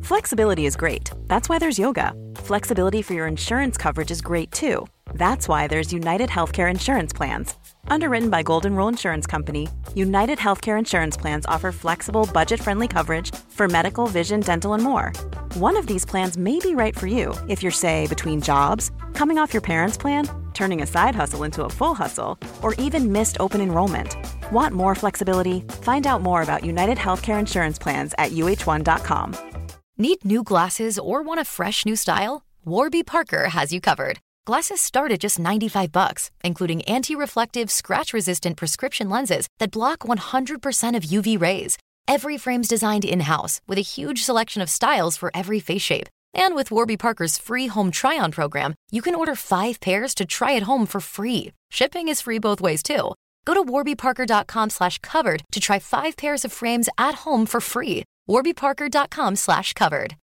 Flexibility is great. That's why there's yoga. Flexibility for your insurance coverage is great too. That's why there's United Healthcare Insurance Plans. Underwritten by Golden Rule Insurance Company, United Healthcare Insurance Plans offer flexible, budget-friendly coverage for medical, vision, dental, and more. One of these plans may be right for you if you're, say, between jobs, coming off your parents' plan, turning a side hustle into a full hustle, or even missed open enrollment. Want more flexibility? Find out more about United Healthcare Insurance Plans at uh1.com. Need new glasses or want a fresh new style? Warby Parker has you covered. Glasses start at just $95, including anti-reflective, scratch-resistant prescription lenses that block 100% of UV rays. Every frame's designed in-house with a huge selection of styles for every face shape. And with Warby Parker's free home try-on program, you can order 5 pairs to try at home for free. Shipping is free both ways, too. Go to warbyparker.com/covered to try 5 pairs of frames at home for free. warbyparker.com/covered.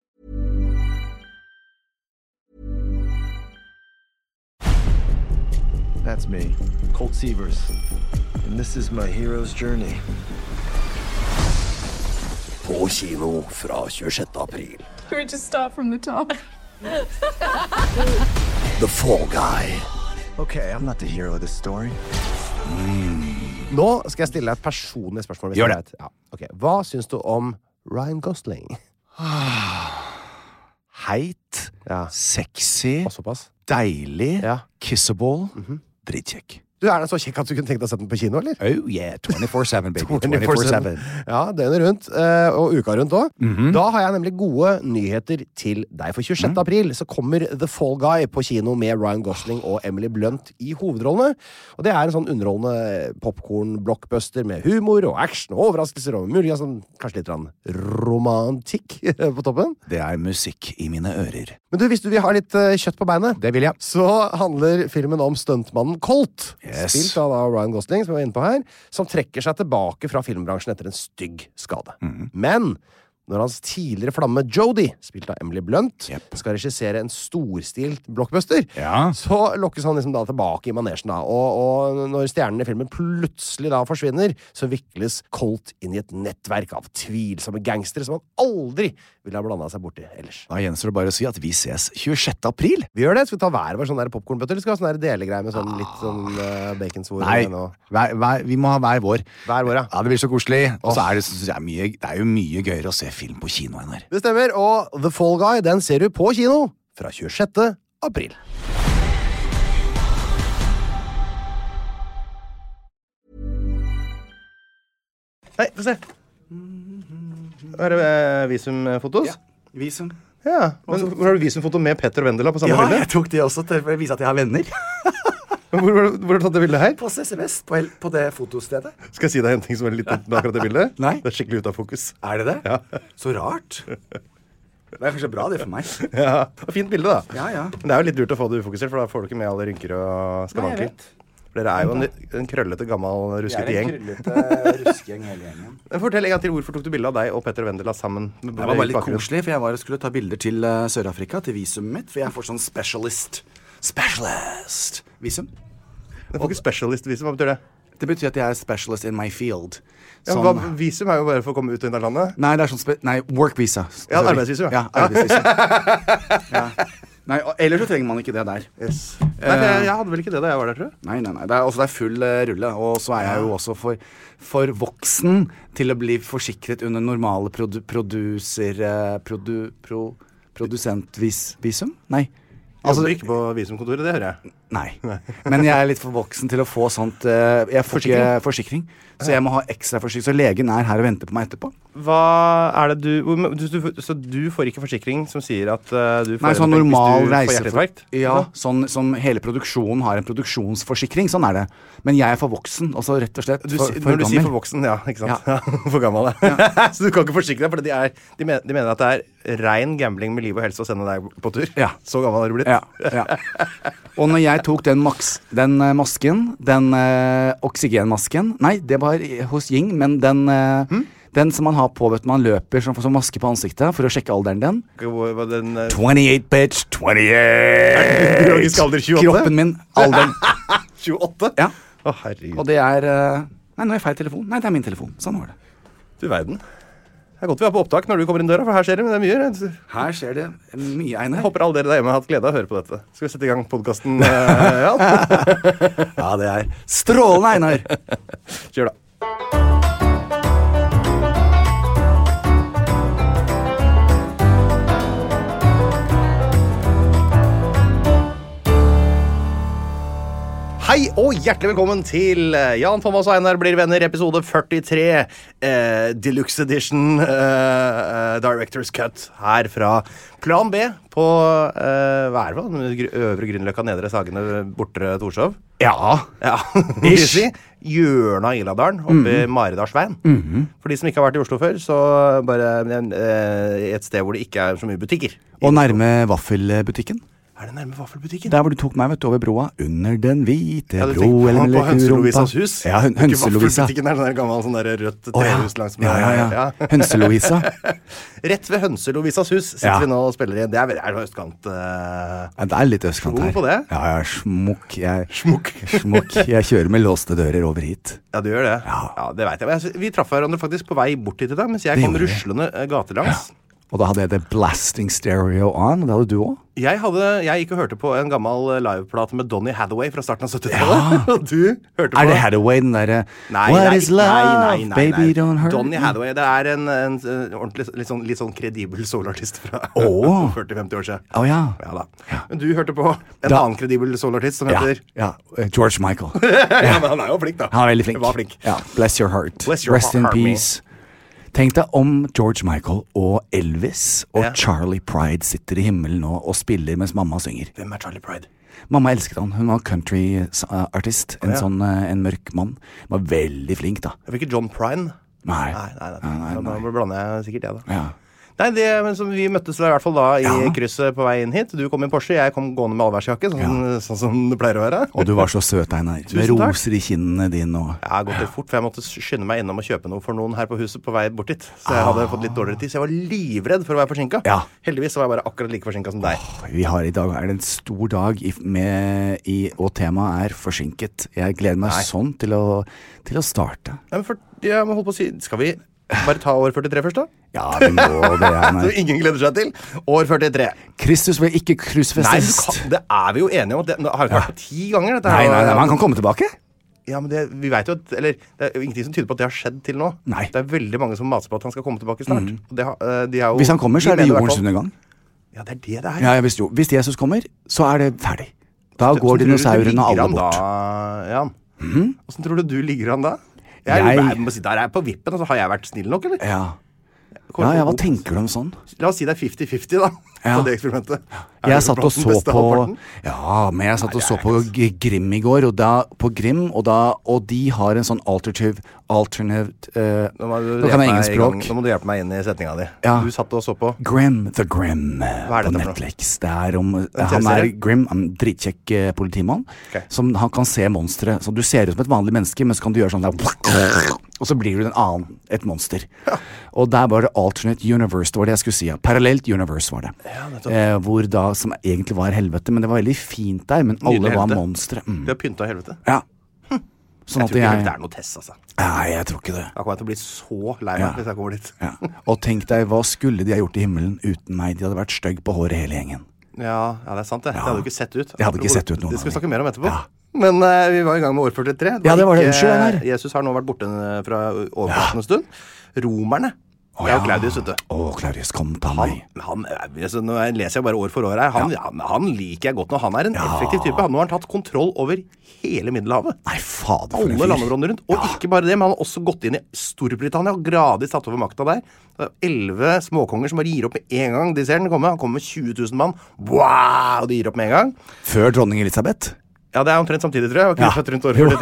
That's me, Colt Sievers, and this is my hero's journey. På kino fra 26. april. Can we just start from the top? The Fall Guy. Okay, I'm not the hero of this story. Nå skal jeg stille deg et personlig spørsmål. Gjør det. Ja. Okay. Hva syns du om Ryan Gosling? Heit, Ja. sexy, Og såpass. deilig, Ja. kissable, dritkjekk. Du, er den så kjekk at du kunne tenkt deg å sette den på kino, eller? Oh yeah, 24/7 baby, 24/7. Ja, døgnet rundt, og uka rundt også. Da har jeg nemlig gode nyheter til deg. For 26. april så kommer The Fall Guy på kino med Ryan Gosling og Emily Blunt i hovedrollene. Og det er en sånn underholdende popcorn-blockbuster med humor og action og overraskelser og muligens sånn, kanskje litt romantikk på toppen. Det er musikk i mine ører. Men du, hvis du vil ha litt kjøtt på beinet, Det vil jeg. så handler filmen om stuntmannen Colt, Yes. spilt av da Ryan Gosling, som vi var inne på her, som trekker seg tilbake fra filmbransjen etter en stygg skade. Men når hans tidligere flamme Jodie, spilt av Emily Blunt, Yep. skal regissere en storstilt blockbuster, Ja. så lokkes han liksom da tilbake i manesjen da. Og når stjernene i filmen plutselig da forsvinner, så vikles Colt inn i et nettverk av tvilsomme gangstere som han aldri ville ha blandet seg borti ellers. Da gjenstår det bare å si at vi ses 26. april. Vi gjør det. Skal vi ta hver vår sånn der popcornbøtter, eller skal vi ha sånn der delegreier med sånn litt sånn baconsvor? Nei, og vi må ha hver vår. hver vår, ja. Ja, det blir så koselig. Og så er det, synes jeg, det er jo mye gøyere å se film på kino enn her. Det stemmer, og The Fall Guy, den ser du på kino fra 26. april. Hei, få se. Her er visumfotos. Ja, visum. Ja, men hvor har du visumfoto med Petter og Vendela på samme Ja, bilde? jeg tok det også til å vise at jeg har venner. Hvor har du tatt det bildet her? På CCMS, på det fotostedet. Skal jeg si deg en ting som er litt med akkurat det bildet? Nei. Det er skikkelig ut av fokus. Er det det? Ja. Så rart. Det er kanskje bra det for meg. Ja, fint bilde da. Ja, ja. Men det er jo litt lurt å få det ufokusert, for da får du ikke med alle rynker og skavanker. Nei, jeg vet. For dere er jo en krøllete, gammel, ruskete gjeng. Jeg er en krøllete ruskegjeng hele gjengen. Men fortell en gang til, hvorfor tok du bilde av deg og Petter Vendela sammen? Det var veldig koselig, for jeg skulle ta bilder til Sør-Afrika, til visumet mitt, for jeg får sånn specialist visum. Du får ikke specialist-visum, hva betyr det? Det betyr at jeg er specialist in my field. Ja, visum er jo bare for å komme ut og inn av landet. Nei, det er sånn work visa. Ja, arbeidsvisum, ja. Ja, arbeidsvisum. Ja. Nei, ellers så trenger man ikke det der. Yes. Nei, jeg hadde vel ikke det da jeg var der, tror jeg. Nei. Det er full rulle, og så er jeg jo også for voksen til å bli forsikret under normale produsentvisum? Nei. Altså, du ikke på visumkontoret, det hører jeg. Nei. Men jeg er litt for voksen til å få sånt jeg får ikke forsikring. Så jeg må ha ekstra forsikring. Så legen er her og venter på meg etterpå. Hva er det så du får ikke forsikring som sier at du får sånn normal hvis du får hjerteinfarkt? Ja, sånn som hele produksjonen har en produksjonsforsikring. Sånn er det. Men jeg er for voksen, og så rett og slett når du sier for voksen, ja, ikke sant? Ja. For gammel, ja. Så du kan ikke forsikre deg, for de mener at det er ren gambling med liv og helse å sende deg på tur. Ja. Så gammel har du blitt. Ja. Og når jeg tok den masken, den oksygenmasken. Nei, det var hos Ying, men den som man har på, vet du, man løper som maske på ansiktet for å sjekke alderen din. 28, bitch, 28. Biologisk alder 28? Kroppen min, alderen. 28? Ja. Herregud. Og det er Nei, nå er jeg feil telefon. Nei, det er min telefon. Sånn var det. Du verden. Det godt vi er på opptak når du kommer inn døra, for her skjer det mye. Her skjer det mye, Einar. Jeg håper alle dere der hjemme har hatt glede av å høre på dette. Skal vi sette i gang podcasten, Jan? Ja, det er strålende, Einar. Kjør da. Hei og hjertelig velkommen til Jan Thomas og Einar blir venner, episode 43, Deluxe Edition, Director's Cut, her fra Plan B på, hva er det for? Øvre Grünerløkka, Nedre Sagene, Bortre Torshov? Ja. Ish. Hjørna av Iladalen, oppe i Maridalsveien. For de som ikke har vært i Oslo før, så bare et sted hvor det ikke er så mye butikker. Og nærme vaffelbutikken. Er det nærme vaffelbutikken? Der hvor du tok meg, vet du, over broa. Under den hvite bro. Ja, på Hønselovisas hus. Ja, Hønselovisa. Vaffelbutikken er sånn der gammel, sånn der rødt trehus langs med. Ja. Hønselovisa. Rett ved Hønselovisas hus sitter vi nå og spiller i. Det er østkant. Ja, det er litt østkant her. På det? Ja, smukk. Smukk. Jeg kjører med låste dører over hit. Ja, du gjør det? Ja, det vet jeg. Vi traff hverandre faktisk på vei bort hit i dag, mens jeg kom ruslende gatelangs. Og da hadde jeg det blasting stereo on, og det hadde du også. Jeg gikk og hørte på en gammel liveplate med Donny Hathaway fra starten av 70-tallet. Og du hørte på... Er det Hathaway, den der... What is love, baby, don't hurt? Donny Hathaway, det er en ordentlig, litt sånn kredibel solartist fra 40-50 år siden. Ja. Ja da. Men du hørte på en annen kredibel solartist som heter... Ja, George Michael. Ja, men han er jo flink da. Han er veldig flink. Han var flink. Ja, bless your heart. Rest in peace. Tenk deg om George Michael og Elvis og Charlie Pride sitter i himmelen nå og spiller mens mamma synger. Hvem er Charlie Pride? Mamma elsket han. Hun var country-artist. En mørk mann. Hun var veldig flink da. Det var ikke John Prine? Nei. Da blander jeg sikkert det da. Ja. Nei, men vi møttes i hvert fall da i krysset på vei inn hit. Du kom i Porsche, jeg kom gående med allværsjakke, sånn som det pleier å være. Og du var så søt, Einar. Med roser i kinnene dine. Jeg har gått litt fort, for jeg måtte skynde meg innom og kjøpe noe for noen her på huset på vei bort hit. Så jeg hadde fått litt dårligere tid, så jeg var livredd for å være forsinket. Ja. Heldigvis så var jeg bare akkurat like forsinket som deg. I dag er det en stor dag, og temaet er forsinket. Jeg gleder meg sånn til å starte. Nei, men jeg må holde på å si, skal vi bare ta år 43 først da? Ja, vi må det, Einar. Så ingen gleder seg til. År 43. Kristus ble ikke krusfestet. Nei, det er vi jo enige om. Det har ikke vært på 10 ganger. Dette nei, man kan komme tilbake. Ja, men vi vet jo at, eller det er jo ingenting som tyder på at det har skjedd til nå. Nei. Det er veldig mange som maser på at han skal komme tilbake snart. Hvis han kommer, så er det jordens undergang. Ja, det er det det er. Ja, hvis Jesus kommer, så er det ferdig. Da går dinosaurene alle bort. Jan? Hvordan tror du ligger an da? Jeg må si, der er jeg på vippen, og så har jeg vært snill nok, eller? Ja, hva tenker du om sånn? La oss si det er 50-50 da, på det eksperimentet. Jeg satt og så på... Ja, men jeg satt og så på Grimm i går, og de har en sånn alternate... Nå kan jeg engelsk språk. Nå må du hjelpe meg inn i setninga di. Du satt og så på... The Grimm på Netflix. Han er Grimm, en dritkjekk politimann, som han kan se monstre. Så du ser ut som et vanlig menneske, men så kan du gjøre sånn der... Og så blir du et monster. Og der var det alternate universe, det var det jeg skulle si. Parallelt universe var det. Hvor da, som egentlig var helvete, men det var veldig fint der, men alle var monstre. Det har pyntet helvete. Ja. Sånn jeg tror ikke det er noe test, altså. Nei, jeg tror ikke det. Jeg kommer til å bli så lei meg hvis jeg kommer dit. Og tenk deg, hva skulle de ha gjort i himmelen uten meg? De hadde vært stygg på håret hele gjengen. Ja, det er sant det. Det hadde jo ikke sett ut. Det hadde ikke sett ut noen. Det skal vi snakke mer om etterpå. Men vi var i gang med år 43. Ja, det var det. Unnskyld, Einar. Jesus har nå vært borte fra overflaten en stund. Romerne. Det er jo Claudius, vet du. Claudius, kom ta meg. Nå leser jeg bare år for år her. Han liker jeg godt når han er en effektiv type. Nå har han tatt kontroll over hele Middelhavet. Nei, fader, for en fyr. Alle landområdene rundt. Og ikke bare det, men han har også gått inn i Storbritannia og gradvis tatt over makta der. Det er 11 småkonger som bare gir opp med en gang. De ser den komme. Han kommer med 20 000 mann. Wow! Og de gir opp med en gang. Før dronning Elisabeth. Ja, det er omtrent samtidig, tror jeg. Og født rundt år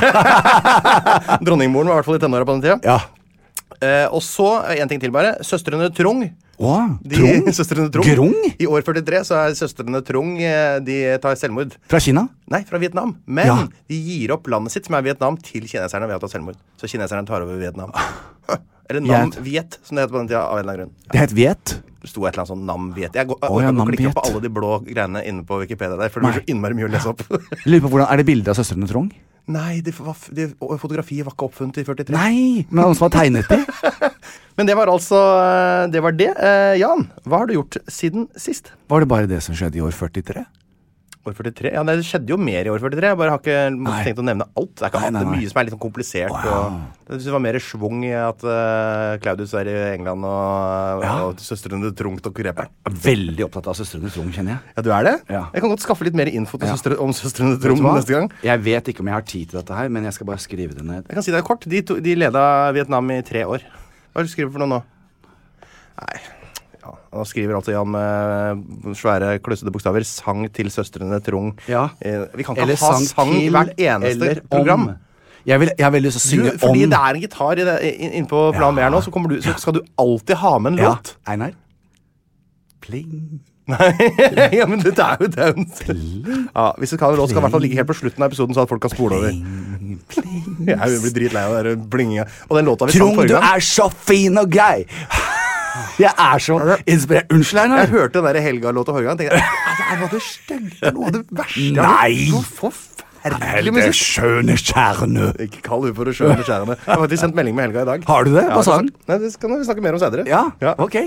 43. Dronningmoren var i hvert fall i tenåra på den tida. Ja. Og så, en ting til bare, søstrene Trung. Søstrene Trung. Grung? I år 43 så er søstrene Trung, de tar selvmord. Fra Kina? Nei, fra Vietnam. Men de gir opp landet sitt, som er Vietnam, til kineserne ved å ta selvmord. Så kineserne tar over Vietnam. Eller Nam-Viet, som det heter på den tida, av en eller annen grunn. Det het Viet? Det sto et eller annet sånn Nam-Viet. Jeg går klikke på alle de blå greiene inne på Wikipedia der, for det blir så innmari mye å lese opp. Lurer på hvordan, er det bildet av søstrene Trung? Nei, fotografiet var ikke oppfunnet i 43. Nei, men noen som har tegnet det. Men det var det. Jan, hva har du gjort siden sist? Var det bare det som skjedde i år 43? År 43? Ja, det skjedde jo mer i år 43. Jeg bare har ikke tenkt å nevne alt. Det er ikke alt, det er mye som er litt sånn komplisert. Og jeg synes det var mer svung i at Claudius er i England og søstrene Trunk og Kurepe. Veldig opptatt av søstrene Trunk, kjenner jeg. Ja, du er det? Ja. Jeg kan godt skaffe litt mer info til om søstrene Trunk neste gang. Jeg vet ikke om jeg har tid til dette her, men jeg skal bare skrive det ned. Jeg kan si det kort. De leda Vietnam i 3 år. Hva er det du skriver for noe nå? Nei... Han skriver altså Jan med svære kløsede bokstaver sang til søstrene Trung. Ja. Vi kan ikke ha sang i hvert eneste program. Jeg har veldig lyst til å synge om. Fordi det er en gitar inne på plan B her nå, så skal du alltid ha med en låt. Einar. Pling. Nei, ja, men det er jo den. Ja, hvis du kan en låt, skal i hvert fall ligge helt på slutten av episoden, så at folk kan spole over. Jeg blir dritlei av det blinginga. Og den låta vi sang forrige gang. Trung, du er så fin og grei. Jeg er så inspirert. Unnskyld, Einar. Jeg hørte den der Helga-låta forrige gang. Det er noe av det stygge. Det er noe av det verste. Nei! Noe forferdelig musikk. Det skjønne skjærene. Ikke kall hun for å skjønne skjærene. Jeg har faktisk sendt melding med Helga i dag. Har du det? Hva sa hun? Nei, det skal vi snakke mer om senere. Ja, ok.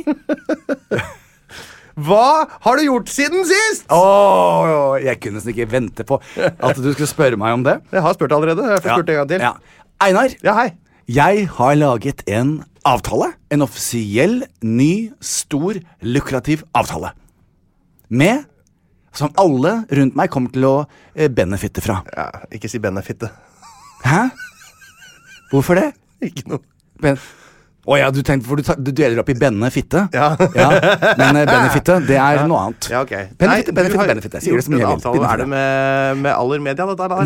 Hva har du gjort siden sist? Jeg kunne nesten ikke vente på at du skulle spørre meg om det. Jeg har spurt allerede. Jeg får spurt en gang til. Ja. Einar. Ja, hei. Jeg har laget en avtale, en offisiell, ny, stor, lukrativ avtale. Som alle rundt meg kommer til å benefitte fra. Ja, ikke si benefitte. Hæ? Hvorfor det? Ikke noe. Du tenkte, for du deler opp i benefitte. Ja. Men benefitte, det er noe annet. Ja, ok. Benefitte. Jeg sier det som jeg vil. Er det med Aller Media?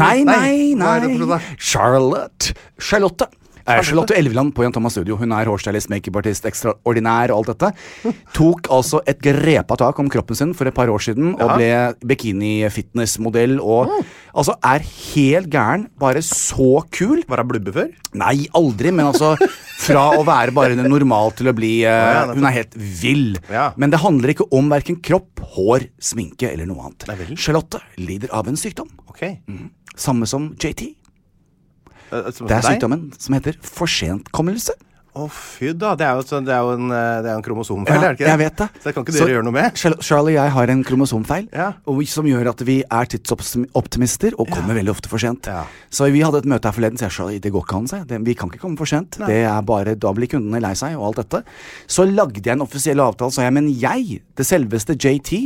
Nei. Charlotte Elveland på Jan Thomas Studio. Hun er hårstylist, makeupartist, ekstraordinær og alt dette. Tok altså et grepet tak om kroppen sin for et par år siden og ble bikini-fitness-modell og altså er helt gæren, bare så kul. Var hun blubbe før? Nei, aldri, men altså fra å være bare normal til å bli hun er helt vill. Ja. Men det handler ikke om hverken kropp, hår, sminke eller noe annet. Charlotte lider av en sykdom. Okay. Samme som JT. Det er sykdommen som heter forsentkommelse. Fy da, det er jo en kromosomfeil, er det ikke det? Jeg vet det. Så det kan ikke dere gjøre noe med? Charlie og jeg har en kromosomfeil, ja. Som gjør at vi er tidsoptimister og kommer veldig ofte for sent. Ja. Så vi hadde et møte her forleden, så jeg sa, Charlie, det går ikke an, vi kan ikke komme for sent. Nei. Det er bare, da blir kundene lei seg og alt dette. Så lagde jeg en offisiell avtale, sa jeg, men jeg, det selveste JT,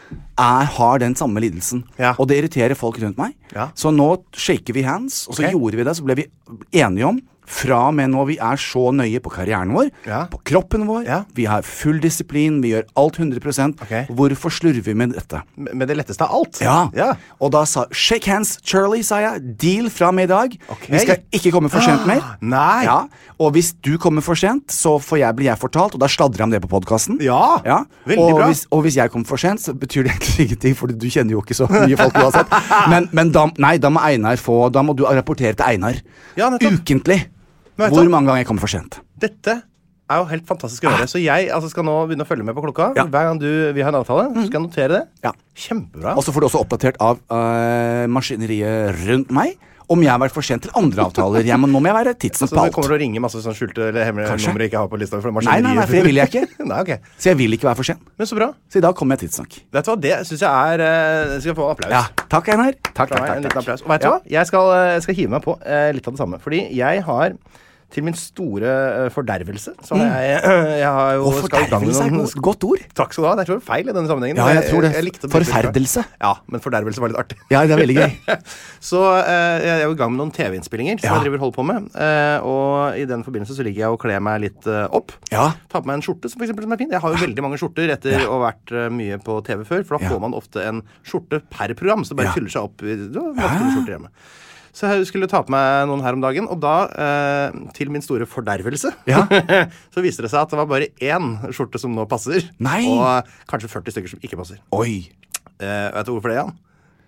har den samme lidelsen. Ja. Og det irriterer folk rundt meg. Ja. Så nå shaker vi hands, og så gjorde vi det, så ble vi enige om fra og med nå vi er så nøye på karrieren vår, på kroppen vår, vi har full disiplin, vi gjør alt 100%. Hvorfor slurver vi med dette? Med det letteste av alt? Ja. Og da sa, shake hands, Charlie, sa jeg, deal fra med i dag. Vi skal ikke komme for sent mer. Nei. Ja. Og hvis du kommer for sent, så blir jeg fortalt, og da sladrer jeg om det på podcasten. Ja. Veldig bra. Og hvis jeg kommer for sent, så betyr det egentlig ingenting, for du kjenner jo ikke så mye folk uansett. Men da må Einar da må du rapportere til Einar. Ja, ukentlig. Hvor mange ganger jeg kommer for sent. Dette er jo helt fantastisk å gjøre. Så jeg skal nå begynne å følge med på klokka. Hver gang vi har en avtale, så skal jeg notere det. Ja. Kjempebra. Og så får du også oppdatert av maskineriet rundt meg om jeg har vært for sent til andre avtaler. Nå må jeg være tidsnok på alt. Så du kommer til å ringe masse sånn skjulte eller hemmelige nummer jeg ikke har på lista for maskineriet? Nei, for det vil jeg ikke. Nei, okay. Så jeg vil ikke være for sent. Men så bra. Så i dag kommer jeg tidsnok. Vet du hva, det synes jeg skal få applaus. Ja, takk Einar. Takk. En liten applaus. Og vet du hva, jeg skal hive meg på litt av det samme. Fordi jeg har til min store fordervelse så jeg har jo fordervelse er et godt ord. Takk skal du ha, det er så feil i denne sammenhengen. Ja, jeg tror det. Forferdelse. Ja, men fordervelse var litt artig. Ja, det er veldig gøy. Så jeg er jo i gang med noen TV-innspillinger som jeg holder på med. Og i den forbindelse så ligger jeg og kler meg litt opp. Ja. Ta på meg en skjorte som for eksempel som er fin. Jeg har jo veldig mange skjorter etter å ha vært mye på TV før, for da får man ofte en skjorte per program, så det bare fyller seg opp i skjorter hjemme. Så jeg skulle ta på meg noen her om dagen, og da, til min store fordervelse, så viste det seg at det var bare én skjorte som nå passer. Nei! Og kanskje 40 stykker som ikke passer. Oi! Vet du hvorfor det, Jan?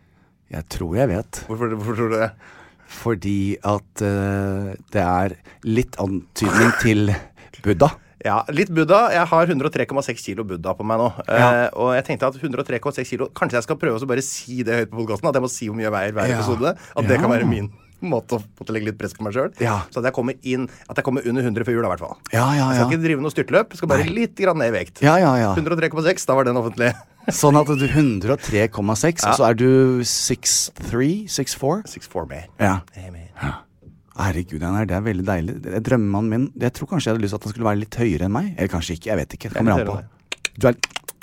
Jeg tror jeg vet. Hvorfor tror du det? Fordi at det er litt antydning til Buddha. Ja, litt Buddha. Jeg har 103,6 kilo Buddha på meg nå. Og jeg tenkte at 103,6 kilo, kanskje jeg skal prøve å bare si det høyt på podcasten, at jeg må si hvor mye jeg veier hver episode. At det kan være min måte å legge litt press på meg selv. Ja. Så at jeg kommer under 100 før jul, i hvert fall. Ja. Jeg skal ikke drive noe styrtløp, jeg skal bare litt grann ned i vekt. Ja. 103,6, da var den offentlig. Sånn at du 103,6, og så er du 6'3", 6'4"? 6'4", man. Ja. Hey, man. Herregud, det er veldig deilig. Drømmemannen min, jeg tror kanskje jeg hadde lyst til at han skulle være litt høyere enn meg. Eller kanskje ikke, jeg vet ikke. Det kommer an på. Du er...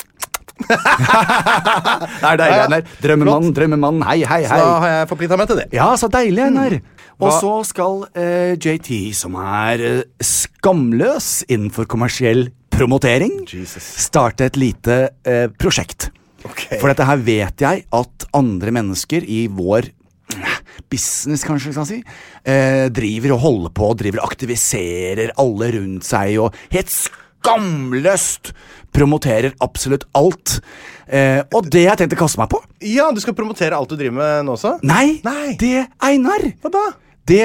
Det er deilig, Einar. Drømmemannen, hei. Så da har jeg forpliktet meg til det. Ja, så deilig, Einar. Og så skal JT, som er skamløs innenfor kommersiell promotering, starte et lite prosjekt. Okay. For dette her vet jeg at andre mennesker i vår business, kanskje vi skal si, driver og holder på, driver og aktiviserer alle rundt seg, og helt skamløst promoterer absolutt alt. Og det jeg tenkte å kaste meg på. Ja, du skal promotere alt du driver med nå også? Nei. Det, Einar. Hva da?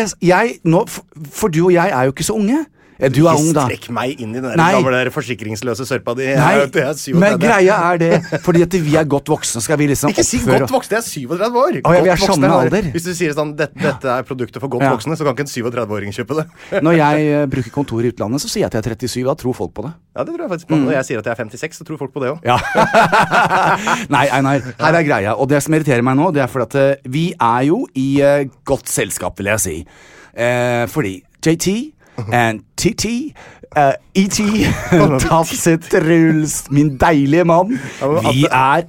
For du og jeg er jo ikke så unge. Du er ung, da. Ikke strekk meg inn i den gamle forsikringsløse sørpa di. Men greia er det, fordi at vi er godt voksne, skal vi liksom ikke si godt voksne, jeg er 37 år. Vi er samme alder. Hvis du sier sånn, dette er produktet for godt voksne, så kan ikke en 37-åring kjøpe det. Når jeg bruker kontor i utlandet, så sier jeg at jeg er 37, da tror folk på det. Ja, det tror jeg faktisk på. Når jeg sier at jeg er 56, så tror folk på det også. Ja. Nei, Einar, her er greia. Og det som irriterer meg nå, det er fordi at vi er jo i godt selskap, vil jeg si. Fordi JT and TT, E.T., Tafse Truls, min deilige mann, vi er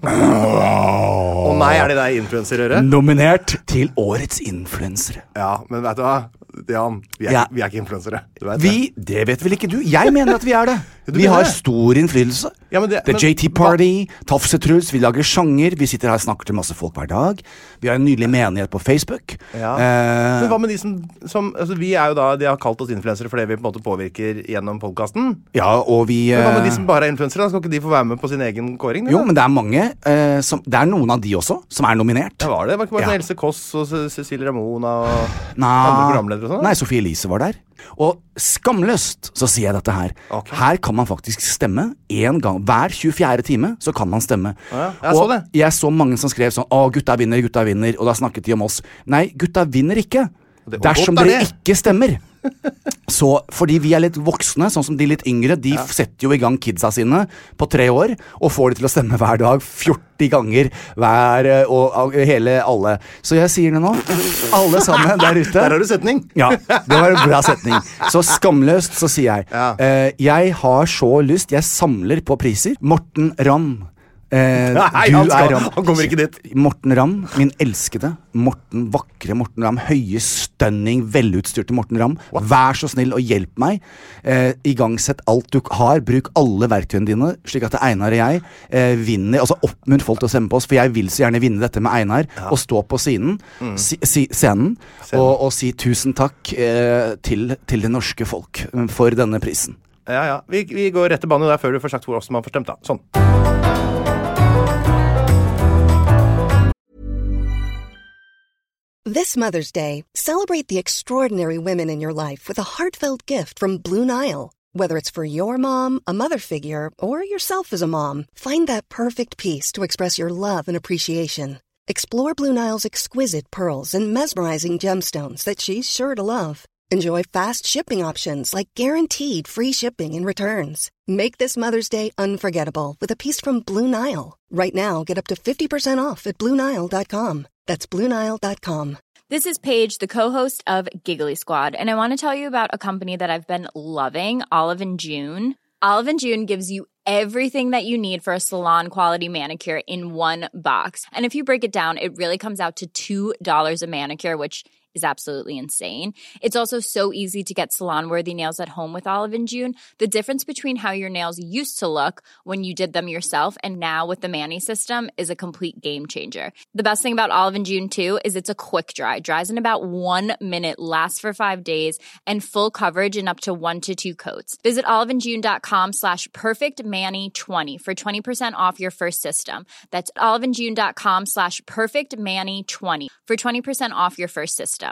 nei, er det deg influencer-øre? Nominert til årets influensere. Ja, men vet du hva? Jan, vi er ikke influensere. Det vet vel ikke du? Jeg mener at vi er det. Vi har stor innflytelse. The JT Party, Tafse Truls, vi lager sjanger, vi sitter her og snakker til masse folk hver dag. Vi har en nydelig menighet på Facebook. Men hva med de som altså, vi er jo da, de har kalt oss influensere fordi vi på en måte påvirker gjennom podcasten. Ja, og vi... Men hva med de som bare er influensere? Skal ikke de få være med på sin egen kåring? Jo, men det er mange, det er noen av de også, som er nominert. Ja, var det? Var ikke bare Else Kåss og Cecilie Ramona og andre programledere og sånn? Nei, Sofie Elise var der. Og skamløst så sier jeg dette her. Okay. Her kan man faktisk stemme en gang. Hver 24. time så kan man stemme. Så jeg så mange som skrev sånn, gutta vinner, og da snakket de om oss. Nei, gutta vinner ikke. Dersom dere ikke stemmer. Så, fordi vi er litt voksne, sånn som de litt yngre, de setter jo i gang kidsa sine på 3 år, og får de til å stemme hver dag 14 ganger hver, og hele alle. Så jeg sier det nå, alle sammen der ute. Der har du setning. Ja, det var en bra setning. Så skamløst så sier jeg, jeg har så lyst, jeg samler på priser. Morten Ramm. Nei, han kommer ikke dit. Morten Ramm, min elskede vakre Morten Ramm, høye, stønning, velutstyrte Morten Ramm. Vær så snill og hjelp meg. Igangsett alt du har, bruk alle verktøyene dine, slik at Einar og jeg vinner, altså oppmunt folk til å stemme på oss, for jeg vil så gjerne vinne dette med Einar, og stå på scenen og si tusen takk til det norske folk for denne prisen. Ja, vi går rett til banen der før du får sagt hvor ofte man får stemt da. Sånn. This Mother's Day, celebrate the extraordinary women in your life with a heartfelt gift from Blue Nile. Whether it's for your mom, a mother figure, or yourself as a mom, find that perfect piece to express your love and appreciation. Explore Blue Nile's exquisite pearls and mesmerizing gemstones that she's sure to love. Enjoy fast shipping options like guaranteed free shipping and returns. Make this Mother's Day unforgettable with a piece from Blue Nile. Right now, get up to 50% off at BlueNile.com. That's BlueNile.com. This is Paige, the co-host of Giggly Squad, and I want to tell you about a company that I've been loving, Olive & June. Olive & June gives you everything that you need for a salon-quality manicure in one box. And if you break it down, it really comes out to $2 a manicure, which is absolutely insane. It's also so easy to get salon-worthy nails at home with Olive & June. The difference between how your nails used to look when you did them yourself and now with the Mani system is a complete game changer. The best thing about Olive & June, too, is it's a quick dry. Dries in about 1 minute, lasts for 5 days, and full coverage in up to 1 to 2 coats. Visit oliveandjune.com/perfectmani20 for 20% off your first system. That's oliveandjune.com/perfectmani20 for 20% off your first system.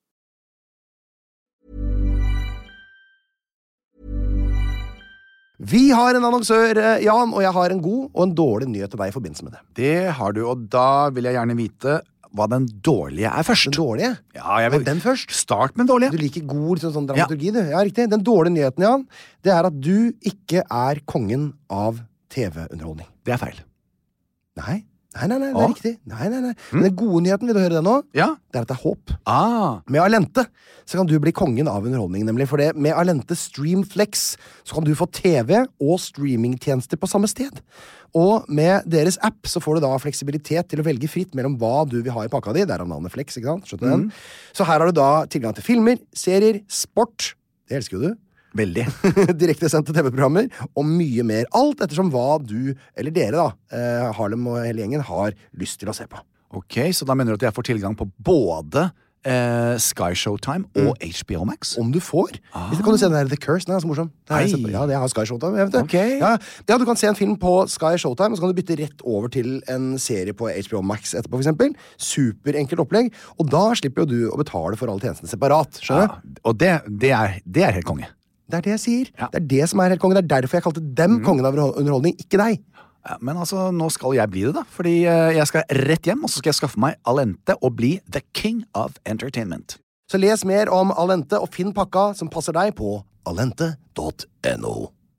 Vi har en annonsør, Jan, og jeg har en god og en dårlig nyhet til deg i forbindelse med det. Det har du, og da vil jeg gjerne vite hva den dårlige først. Den dårlige? Ja, jeg vil den først. Start med den dårlige. Du liker god sånn dramaturgi, du. Ja, riktig. Den dårlige nyheten, Jan, det at du ikke kongen av TV-underholdning. Det feil. Nei, det er riktig. Nei. Men den gode nyheten, vil du høre det nå? Ja. Det det håp. Med Allente så kan du bli kongen av underholdning, nemlig. For det, med Allente Streamflex så kan du få TV og streamingtjenester på samme sted. Og med deres app så får du da fleksibilitet til å velge fritt mellom hva du vil ha i pakka di. Det av navnet Flex, ikke sant? Skjønner du den? Så her har du da tilgang til filmer, serier, sport. Det elsker jo du. Veldig. Direktesendte TV-programmer og mye mer. Alt ettersom hva du, eller dere da, Harlem og hele gjengen, har lyst til å se på. Ok, så da mener du at jeg får tilgang på både Sky Showtime og HBO Max? Om du får. Hvis du kan se den der The Curse, den er så morsom. Ja, det har Sky Showtime, jeg vet det. Okay. Ja, du kan se en film på Sky Showtime, og så kan du bytte rett over til en serie på HBO Max etterpå, for eksempel. Superenkelt opplegg, og da slipper jo du å betale for alle tjenestene separat, skjønner du? Og det er helt konge. Det det jeg sier. Ja. Det det som helt kongen. Det derfor jeg kalte dem kongen av underholdning, ikke deg. Ja, men altså, nå skal jeg bli det da. Fordi jeg skal rett hjem, og så skal jeg skaffe meg Allente og bli the king of entertainment. Så les mer om Allente og finn pakka som passer deg på allente.no.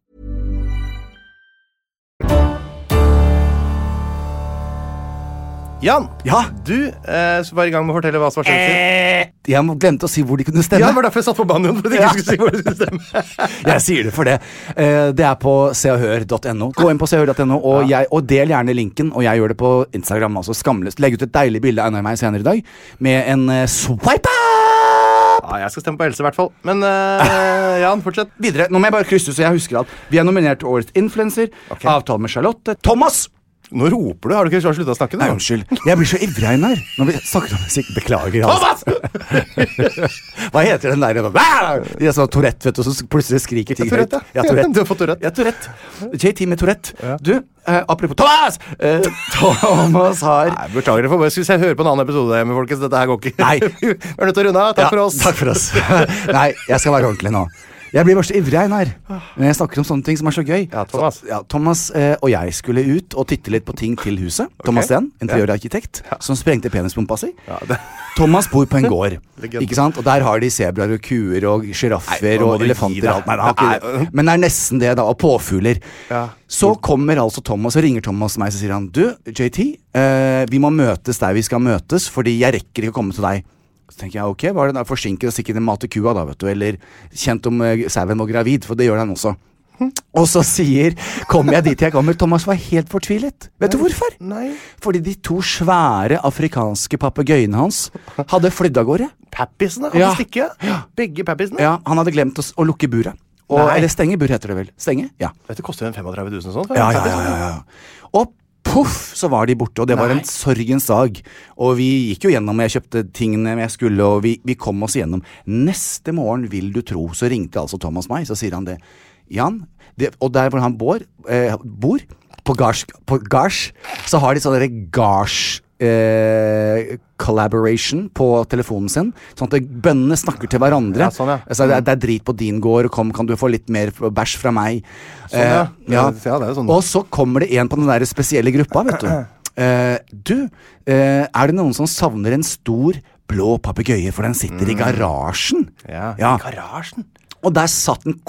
Jan, du var i gang med å fortelle hva som var skjedd. Jeg glemte å si hvor de kunne stemme. Ja, det var derfor jeg satt på banjoen, for at jeg ikke skulle si hvor de skulle stemme. Jeg sier det for det. Det på seoghør.no. Gå inn på seoghør.no, og del gjerne linken, og jeg gjør det på Instagram, altså skamløst. Legg ut et deilig bilde av Einar og meg senere i dag, med en swipe up! Ja, jeg skal stemme på Else i hvert fall. Men, Jan, fortsett. Videre, nå må jeg bare krysse, så jeg husker alt. Vi nominert Årets Influencer, avtale med Charlotte, Thomas! Nå roper du, har du ikke sluttet å snakke? Nei, unnskyld. Jeg blir så ivrig, Einar. Når vi snakker om musikk, beklager. Thomas! Hva heter den der? De sånn Tourette, vet du, så plutselig skriker ting. Tourette, ja. Tourette. Du har fått Tourette. Ja, Tourette. JT med Tourette. Ja. Du, apropos Thomas! Thomas har... Nei, beklager, jeg får bare jeg høre på en annen episode med folkens. Dette her går ikke. Nei. Vi nødt til å runde av. Takk for oss. Takk for oss. Nei, jeg skal være ordentlig nå. Jeg blir bare så ivrig, Einar, når jeg snakker om sånne ting som så gøy. Ja, Thomas. Thomas og jeg skulle ut og titte litt på ting til huset. Thomas Sten, interiørarkitekt, som sprengte penispumpa si. Thomas bor på en gård, ikke sant? Og der har de zebraer og kuer og giraffer og elefanter og alt. Men det nesten det da, og påfugler. Så kommer altså Thomas og ringer Thomas til meg, så sier han, du, JT, vi må møtes der vi skal møtes, fordi jeg rekker ikke å komme til deg. Så tenker jeg, ok, var det da forsinket og sikkert en mat til kua da, vet du, eller kjent om sauen var gravid, for det gjør den også. Og så kommer jeg dit jeg kommer, Thomas var helt fortvilet. Vet du hvorfor? Nei. Fordi de to svære afrikanske papegøyene hans hadde flydd av gårde. Pappisene hadde stikket? Ja. Begge pappisene? Ja, han hadde glemt å lukke buret. Eller stenge bur heter det vel. Stenge? Ja. Vet du, koster jo en 35 000 sånn? Ja. Og puff, så var de borte, og det var en sorgens dag. Og vi gikk jo gjennom, jeg kjøpte tingene jeg skulle, og vi kom oss igjennom. Neste morgen, vil du tro, så ringte altså Thomas meg, så sier han det. Jan, og der hvor han bor, på Gars, så har de sånne Gars collaboration på telefonen sin, sånn at bøndene snakker til hverandre. Så det drit på din gård, kan du få litt mer bæsj fra meg? Det sånn. Og så kommer det en på den der spesielle gruppa, vet du. Er det noen som savner en stor blå papegøye, for den sitter i garasjen? Ja, i garasjen. Og der satt den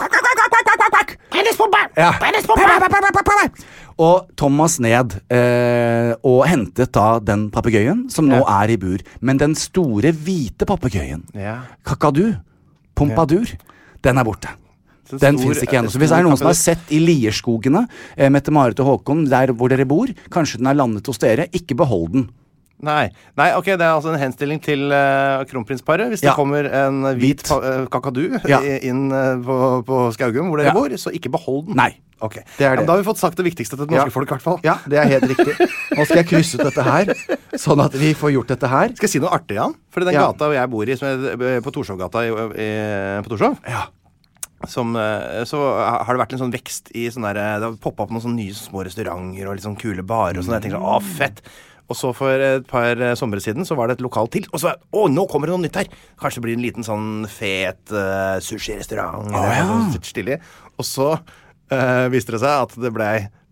og Thomas ned og hentet da den papegøyen som nå i bur, men den store hvite papegøyen, kakadu, pompadur, den borte. Den finnes ikke ennå. Så hvis det noen som har sett i Lierskogene, Mette-Marit og Håkon, der hvor dere bor, kanskje den landet hos dere, ikke behold den. Nei, ok, det altså en henstilling til kronprinsparet. Hvis det kommer en hvit kakadu inn på Skaugum, hvor dere bor, så ikke behold den. Nei, ok. Da har vi fått sagt det viktigste til det norske folk, i hvert fall. Ja, det helt riktig. Nå skal jeg krysse ut dette her, sånn at vi får gjort dette her. Skal jeg si noe artig, Jan? For den gata jeg bor i, på Torshovgata på Torshov, så har det vært en sånn vekst i sånn der, det har poppet opp noen sånne nye små restauranter og litt sånn kule barer og sånn. Jeg tenker sånn, fett! Og så for et par somre siden så var det et lokal til. Og så nå kommer det noe nytt her. Kanskje det blir en liten sånn fet sushi-restaurant. Stille. Og så viste det seg at det ble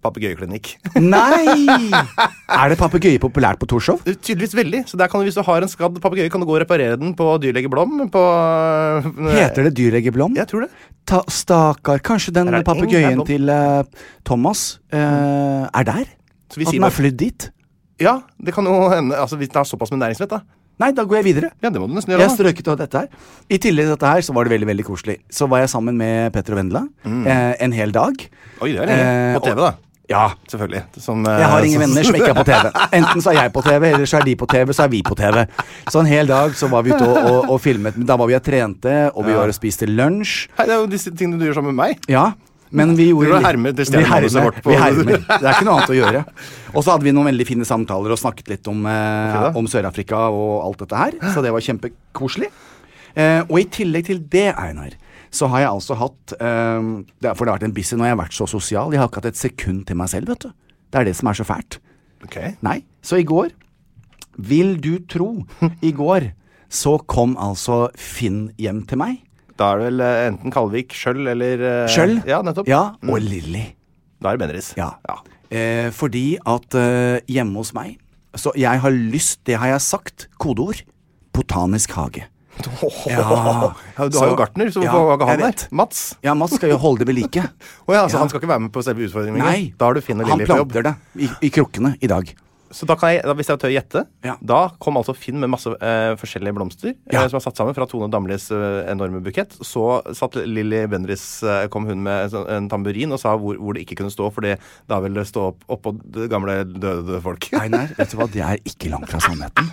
papegøyeklinikk. Nei! Er det papegøye populært på Torshov? Tydeligvis veldig. Så der kan du, hvis du har en skadd papegøye, kan du gå og reparere den på Dyrlege Blom. Heter det Dyrlege Blom? Jeg tror det. Stakkar. Kanskje den Her er papegøyen ingen til Thomas er der? Så vi At sier den er bare- flydd dit? Ja, det kan jo hende. Altså, hvis det er såpass med næringsvett, da. Nei, da går jeg videre. Ja, det må du nesten gjøre. Jeg da. strøket av dette her. I tillegg til dette her, så var det veldig, veldig koselig. Så var jeg sammen med Petter og Vendela en hel dag. Oi, det er lenge. På TV, da. Ja. Selvfølgelig. Jeg har ingen venner som ikke er på TV. Enten så er jeg på TV, eller så er de på TV, så er vi på TV. Så en hel dag så var vi ute og filmet. Men da var vi og trente, og vi var og spiste lunsj. Hei, det er jo disse tingene du gjør sammen med meg. Ja, men vi gjorde Du hermer til stjernehuset vårt på- vi hermer. Det er ikke noe annet å gjøre. Og så hadde vi noen veldig fine samtaler og snakket litt om Sør-Afrika og alt dette her. Så det var kjempekoselig. Og i tillegg til det, Einar, så har jeg altså hatt for det har vært en busy når jeg har vært så sosial. Jeg har ikke hatt et sekund til meg selv, vet du. Det er det som er så fælt. Ok. Nei, så i går, vil du tro, i går så kom altså Finn hjem til meg. Da er det vel enten Kalvik, Skjøll eller Skjøll? Ja, nettopp. Ja, og Lilly. Da er det Benris. Ja. Fordi at hjemme hos meg, så jeg har lyst, det har jeg sagt, kodeord, botanisk hage. Ja, du har jo gartner, så hvorfor var ikke han der? Mats? Ja, Mats skal jo holde det ved like. Så han skal ikke være med på selve utfordringen? Nei, da har du Finn og han Lilly på jobb. planter det i krukkene i dag. Så da hvis jeg tør gjette, da kom altså Finn med masse forskjellige blomster som er satt sammen fra Tone Damlis enorme bukett. Så satt Lilly Bendriss, kom hun med en tamburin og sa hvor det ikke kunne stå, fordi da ville det stå oppå det gamle døde folk. Einar, vet du hva, det er ikke langt fra sannheten.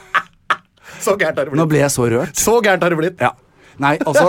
Så gærent har det blitt. Nå ble jeg så rørt. Så gærent har det blitt. Ja. Nei, altså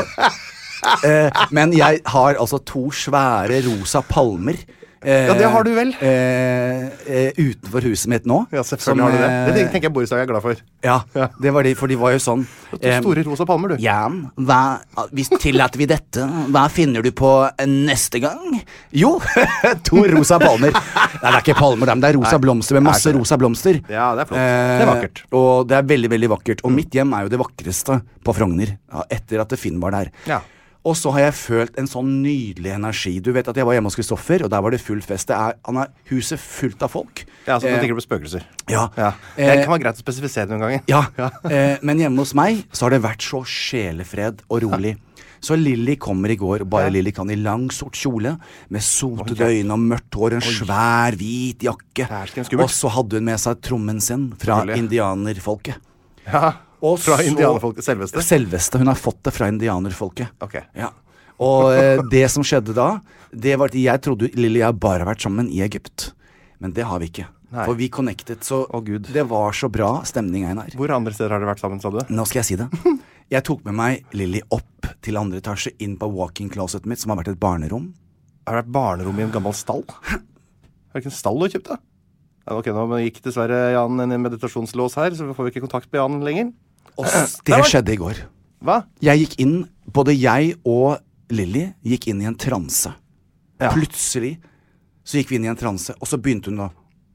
men jeg har altså 2 svære rosa palmer. Ja, det har du vel. Utenfor huset mitt nå. Ja, selvfølgelig har du det. Det tenker jeg borettslaget er glad for. Ja, det var det, for de var jo sånn 2 store rosa palmer, du. Jan, hvis tillater vi dette, hva finner du på neste gang? Jo, 2 rosa palmer. Nei, det er ikke palmer, det er rosa blomster med masse rosa blomster. Ja, det er flott. Det er vakkert. Og det er veldig, veldig vakkert. Og mitt hjem er jo det vakreste på Frogner, etter at Finn var der. Ja. Og så har jeg følt en sånn nydelig energi. Du vet at jeg var hjemme hos Kristoffer, og der var det full fest. Han er huset fullt av folk. Ja, så du tenker på spøkelser. Ja. Det kan være greit å spesifisere noen ganger. Ja, men hjemme hos meg så har det vært så sjelefred og rolig. Så Lilly kommer i går, og bare Lilly kan i lang sort kjole, med sotede øyne og mørkt hår, en svær, hvit jakke. Og så hadde hun med seg trommen sin fra indianerfolket. Ja. Og fra indianerfolket, selveste? Selveste, hun har fått det fra indianerfolket. Ok. Ja. Og det som skjedde da, det var at jeg trodde Lilly og jeg bare har vært sammen i Egypt. Men det har vi ikke. Nei. For vi connected, så det var så bra stemning, Einar. Hvor andre steder har dere vært sammen, sa du? Nå skal jeg si det. Jeg tok med meg Lilly opp til 2. etasje, inn på walk-in-closetet mitt, som har vært et barnerom. Har det vært barnerom i en gammel stall? Er det ikke en stall du har kjøpt, da? Ja, ok, nå gikk dessverre Jan en meditasjonslås her, så får vi ikke kontakt med Jan lenger. Og det skjedde i går. Hva? Jeg gikk inn, både jeg og Lilly gikk inn i en transe. Ja. Plutselig så gikk vi inn i en transe, og så begynte hun da.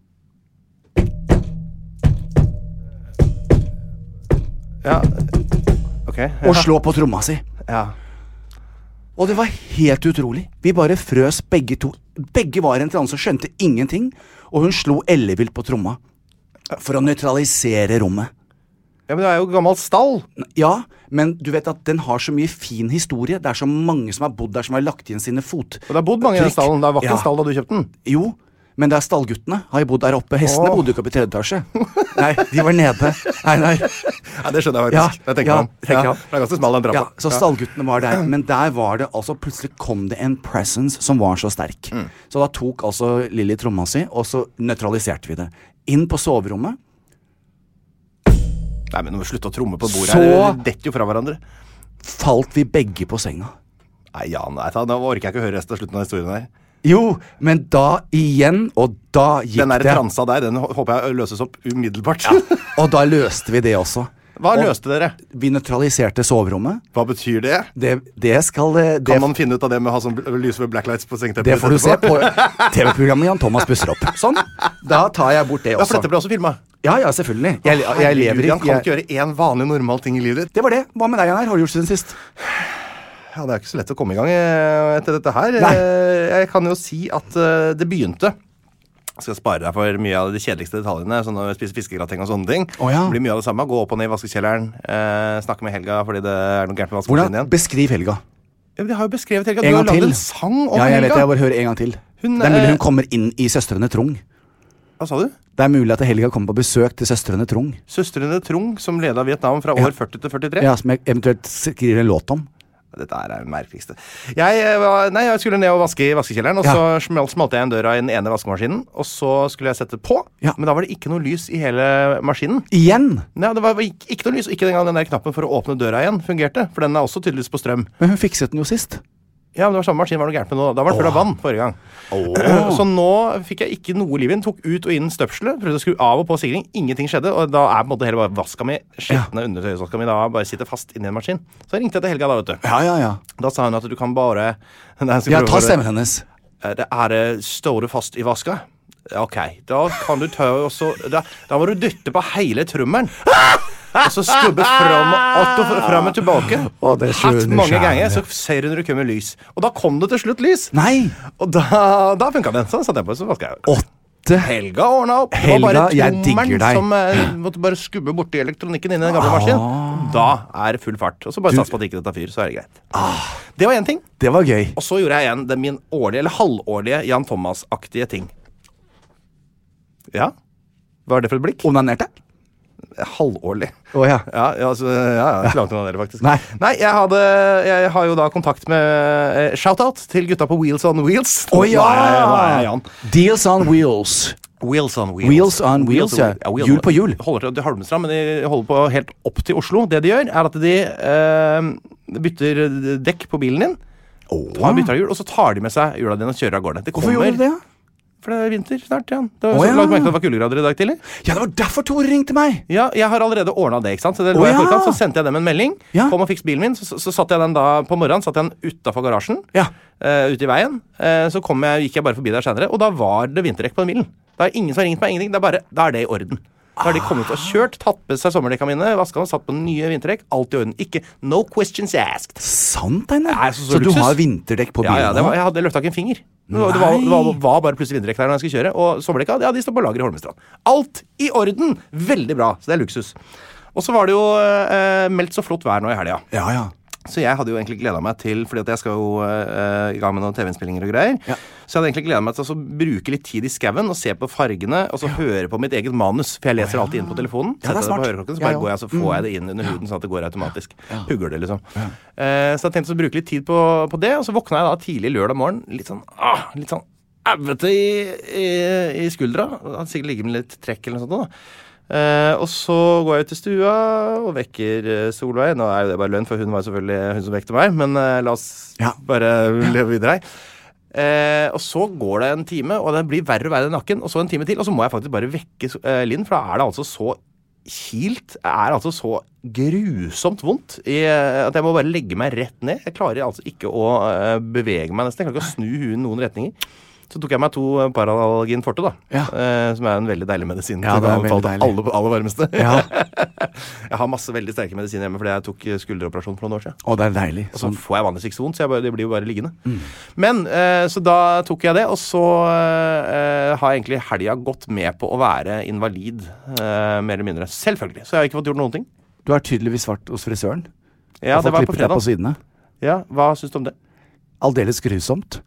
Ja, ok. Og slå på tromma si. Ja. Og det var helt utrolig. Vi bare frøs begge to. Begge var i en transe og skjønte ingenting, og hun slo ellevilt på tromma for å nøytralisere rommet. Ja, men det er jo gammel stall. Ja, men du vet at den har så mye fin historie. Det er så mange som har bodd der, som har lagt inn sine fot. Og det har bodd mange i den stallen. Det var ikke en stall da du kjøpte den. Jo, men det er stallguttene har jo bodd der oppe. Hestene bodde jo ikke oppe i 3. etasje. Nei, de var nede. Nei. Ja, det skjønner jeg faktisk. Det tenker man. Det er ganske smal den trappa. Ja, så stallguttene var der. Men der var det altså, plutselig kom det en presence som var så sterk. Så da tok altså Lilly tromma si, og så nøytraliserte vi det. Inn på soverommet. Nei, men nå må vi slutte å tromme på bordet her. Det detter jo fra hverandre. Falt vi begge på senga. Nei, Jan, nå orker jeg ikke høre resten av slutten av historien her. Jo, men da igjen, og da gikk det. Den der transa der, den håper jeg løses opp umiddelbart. Ja, og da løste vi det også. Hva løste dere? Vi nøytraliserte soverommet. Hva betyr det? Kan man finne ut av det med å ha sånn lyse med blacklights på sengeteppet? Det får du se på TV-programmet Jan Thomas pusser opp. Sånn, da tar jeg bort det også. Ja, for dette ble også filmet? Ja, selvfølgelig. Jeg lever Jan kan ikke gjøre en vanlig normal ting i livet ditt. Det var det. Hva med deg, Jan her? Har du gjort siden sist? Ja, det ikke så lett å komme i gang etter dette her. Jeg kan jo si at det begynte. Jeg skal spare deg for mye av de kjedeligste detaljene, sånn å spise fiskegrateng og sånne ting. Det blir mye av det samme. Gå opp og ned i vaskekjelleren, snakke med Helga fordi det noe gærent med vaskemaskinen igjen. Beskriv Helga. Ja, men de har jo beskrevet Helga. Du har laget en sang om Helga. Ja, jeg vet det. Jeg bare hører en gang til. Det er mulig hun kommer inn i Søstrene Trung. Hva sa du? Det er mulig at Helga kommer på besøk til Søstrene Trung. Søstrene Trung, som ledet Vietnam fra år 40 til 43? Ja, som jeg eventuelt skriver en låt om. Dette er det merkeligste. Jeg skulle ned og vaske i vaskekjelleren, og så smalt jeg en døra i den ene vaskemaskinen, og så skulle jeg sette på, men da var det ikke noe lys i hele maskinen. Igjen? Nei, det var ikke noe lys, og ikke den der knappen for å åpne døra igjen fungerte, for den er også tydeligvis på strøm. Men hun fikset den jo sist. Ja, men det var samme maskin, var det gærent med nå. Da var det full av vann forrige gang. Så nå fikk jeg ikke noe liv inn, tok ut og inn støpselet, prøvde å skru av og på sikring, ingenting skjedde, og da på en måte hele bare vaska mi, skjettende undertøysvaska mi, da bare sitter fast inni en maskin. Så jeg ringte jeg til Helga da, vet du. Ja. Da sa hun at du kan bare... ta stemmen hennes. Står du fast i vaska? Ok, da kan du ta også... Da må du dytte på hele trummeren. Og så skubbe frem og tilbake. Hatt mange ganger, så ser du når det kommer lys. Og da kom det til slutt lys. Nei! Og da funket det. Så satt jeg på, så vasket jeg. Helga ordnet opp. Det var bare trommeren som måtte bare skubbe borti elektronikken inn i den gamle maskinen. Da er det full fart. Og så bare sats på at ikke dette fyr, så er det greit. Det var en ting. Det var gøy. Og så gjorde jeg igjen min årlige, eller halvårlige Jan Thomas-aktige ting. Ja? Hva er det for et blikk? Onanerte? Halvårlig. Ja, ikke langt unna dere faktisk. Nei, jeg har jo da kontakt med shoutout til gutta på Wheels on Wheels. Deals on Wheels. Wheels on Wheels. Wheels on Wheels, ja. Hjul på hjul. Holder til Holmestrand, men de holder på helt opp til Oslo. Det de gjør, er at de bytter dekk på bilen din, bytter hjul, og så tar de med seg hjula dine og kjører av gårde. Hvorfor gjorde de det? For det er vinter snart, ja. Det var lagt merke til at det var kuldegrader i dag tidlig. Ja, det var derfor Tore ringte meg. Ja, jeg har allerede ordnet det, ikke sant? Så det lå jeg forkant, så sendte jeg dem en melding. Kom og fiks bilen min, så satt jeg den da på morgenen, satt jeg den utenfor garasjen, ute i veien. Så gikk jeg bare forbi der senere, og da var det vinterdekk på den bilen. Det er ingen som har ringt meg, ingenting. Da er det i orden. Da har de kommet og kjørt, tatt med seg sommerdekka mine, vasket og satt på nye vinterdekk. Alt i orden. Ikke no questions asked. Sant, Einar? Så du har vinterdekk på bilen? Ja, jeg hadde løftet ikke en finger. Det var bare plutselig vinterdekk der når jeg skulle kjøre. Og sommerdekka, de står på lager i Holmestrand. Alt i orden! Veldig bra. Så det er luksus. Og så var det jo meldt så flott vær nå i helga. Ja. Så jeg hadde jo egentlig gledet meg til, fordi at jeg skal jo i gang med noen TV-innspillinger og greier, så jeg hadde egentlig gledet meg til å bruke litt tid i skaven og se på fargene, og så høre på mitt eget manus, for jeg leser alltid inn på telefonen, setter det på høreklokken, så bare går jeg, så får jeg det inn under huden, sånn at det går automatisk. Pugger det, liksom. Så jeg tenkte å bruke litt tid på det, og så våkna jeg da tidlig lørdag morgen, litt sånn ævete i skuldra, hadde sikkert ligget med litt trekk eller noe sånt da. Og så går jeg ut til stua og vekker Solveig. Nå er jo det bare lønn, for hun var selvfølgelig hun som vekte meg, men la oss bare leve videre her. Og så går det en time, og det blir verre og verre i nakken, og så en time til, og så må jeg faktisk bare vekke Linn, for da er det altså så kilt, er altså så grusomt vondt at jeg må bare legge meg rett ned. Jeg klarer altså ikke å bevege meg nesten, jeg klarer ikke å snu huet i noen retninger. Så tok jeg meg 2 Paralgin Forte da, som er en veldig deilig medisin. Ja, det er veldig deilig. Aller varmeste. Ja. Jeg har masse veldig sterke medisiner hjemme, fordi jeg tok skulderoperasjon for noen år siden. Det er deilig. Og så får jeg vanligvis ikke så vondt, så det blir jo bare liggende. Men, så da tok jeg det, og så har egentlig helga gått med på å være invalid, mer eller mindre. Selvfølgelig, så jeg har ikke fått gjort noen ting. Du har tydeligvis vært hos frisøren. Ja, det var på fredag. På sidene. Ja, hva synes du om det? Aldeles grusomt.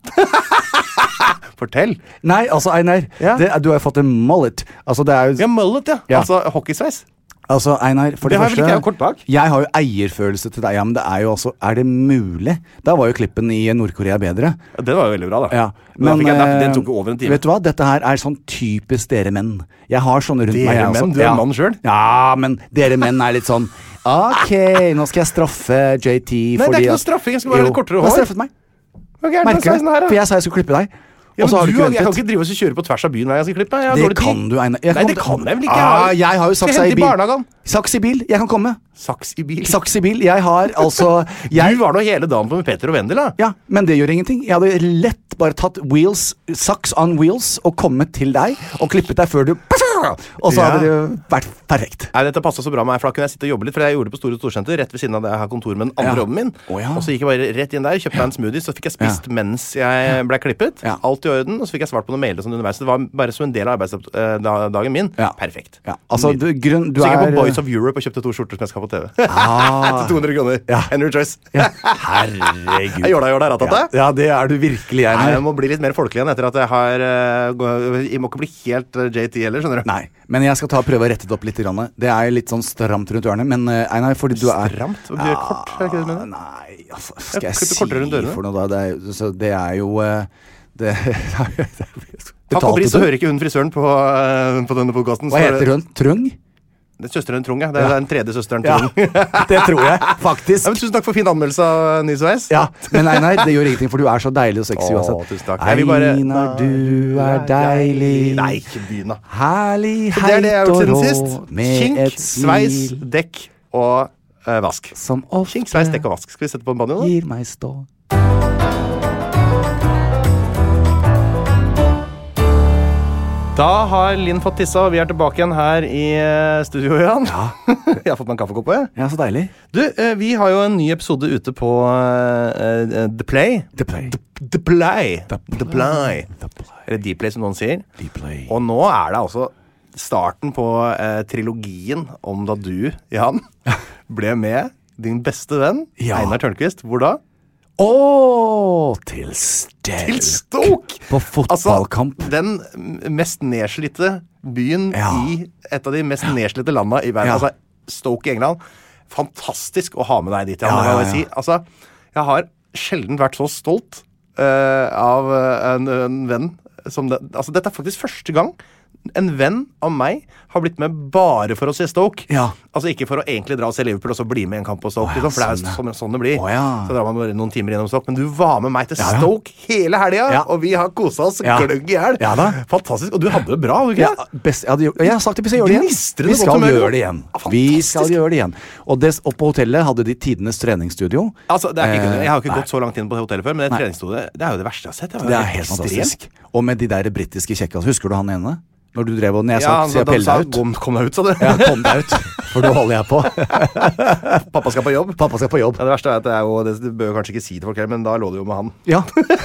Fortell. Nei, altså Einar, du har fått en mullet. Altså, det er jo... Ja, mullet, ja. Altså hockeysveis. Altså, Einar, for det første... Det har jeg kort bak. Jeg har jo eierfølelse til deg, men det er jo også... Er det mulig? Da var jo klippen i Nord-Korea bedre. Ja, det var jo veldig bra, da. Ja, men den tok jo over en time. Vet du hva? Dette her er sånn typisk dere menn. Jeg har sånne rundt meg, jeg også. Du er mann selv? Ja, men dere menn er litt sånn... Ok, nå skal jeg straffe JT fordi... Nei, det er ikke noe straffing, jeg skal bare ha litt kortere hår. Hva straffet meg? Okay, merker det? For jeg sa jeg skulle klippe deg. Ja, men jeg kan ikke drive og kjøre på tvers av byen når jeg skal klippe meg. Det kan du, Einar. Nei, det kan jeg vel ikke. Jeg har jo saksa i bil. Saks i bil, jeg kan komme. Saks i bil? Saks i bil, jeg har altså Du var nå hele dagen på med Petter og Wendel, da. Ja, men det gjør ingenting. Jeg hadde lett bare tatt saks on wheels og kommet til deg og klippet deg før du Og så hadde det jo vært perfekt. Nei, dette passet så bra med meg, for da kunne jeg sitte og jobbe litt, for jeg gjorde det på Store Storsenter, rett ved siden av det jeg har kontor med den andre jobben min. Og så gikk jeg bare rett inn der, kjøpte meg en smoothie, så fikk jeg spist mens jeg ble klippet. Alt i orden, og så fikk jeg svart på noen mailer sånn underveis. Det var bare som en del av arbeidsdagen min. Perfekt. Altså, så gikk jeg på Boys of Europe og kjøpte 2 skjorter som jeg skal ha på TV. Til 200 kroner. Henry Choice. Herregud. Jeg gjør det, ratata. Ja, det er du virkelig, Einar. Jeg må bli litt mer folkelig igjen etter at jeg har jeg må ikke bli helt JT heller, skjønner du. Nei, men jeg skal prøve å rette det opp litt grann. Det er litt sånn stramt rundt ørene. Men Einar, fordi du er stramt? Du er kort, er ikke det du mener? Nei, altså, skal jeg si for noe da? Det er jo det Takk og pris, så hører ikke hun frisøren på denne podcasten. Hva heter hun? Trung? Det er søsteren Trung, Det er den tredje søsteren Trung. Det tror jeg, faktisk. Men tusen takk for fin anmeldelse av Nysveis. Ja, men Einar, det gjør ingenting, for du er så deilig og sexy uansett. Tusen takk. Einar, du er deilig. Nei, ikke begynn da. Herlig, heit og rå. Det er det jeg har gjort siden sist. Med Kink, sveis, dekk og vask. Som ofte Kink, sveis, dekk og vask. Skal vi sette på en banjo da? Gir meg stå. Da har Linn fått tissa, og vi er tilbake igjen her i studio, Jan. Ja. Jeg har fått meg en kaffekopp også, jeg. Ja, så deilig. Du, vi har jo en ny episode ute på The Play. The Play. The Play. The Play. Eller Dplay, som noen sier. Dplay. Og nå er det altså starten på trilogien om da du, Jan, ble med din beste venn, Einar Tørnquist. Hvor da? Til Stoke. Til Stoke! På fotballkamp. Altså, den mest nedslitte byen i et av de mest nedslitte landene i verden. Altså, Stoke i England. Fantastisk å ha med deg dit, Jan. Si. Altså, jeg har sjelden vært så stolt av en venn som det. Altså, dette er faktisk første gang en venn av meg har blitt med bare for å se Stoke. Altså ikke for å egentlig dra og se Liverpool og så bli med en kamp på Stoke, liksom, for det er jo sånn det blir. Så drar man bare noen timer gjennom Stoke, men du var med meg til Stoke hele helga, og vi har koset oss gløgg i hjel. Fantastisk, og du hadde det bra, du ikke? Jeg har sagt det, vi skal gjøre det igjen. Vi skal gjøre det igjen. Vi skal gjøre det igjen. Og på hotellet hadde de tidenes treningsstudio. Altså, det er ikke, jeg har ikke gått så langt inn på hotellet før, men det treningsstudio, det er jo det verste jeg har sett. Det er helt fantastisk. Og med de der britiske kjekka, husker du han ene? Når du drev og jeg sa pell deg ut. Kom deg ut, sa du. Ja, kom deg ut. For da holder jeg på. Pappa skal på jobb. Pappa skal på jobb. Ja, det verste er at det er jo, det bør jeg kanskje ikke si til folk, men da lå det jo med han. Ja.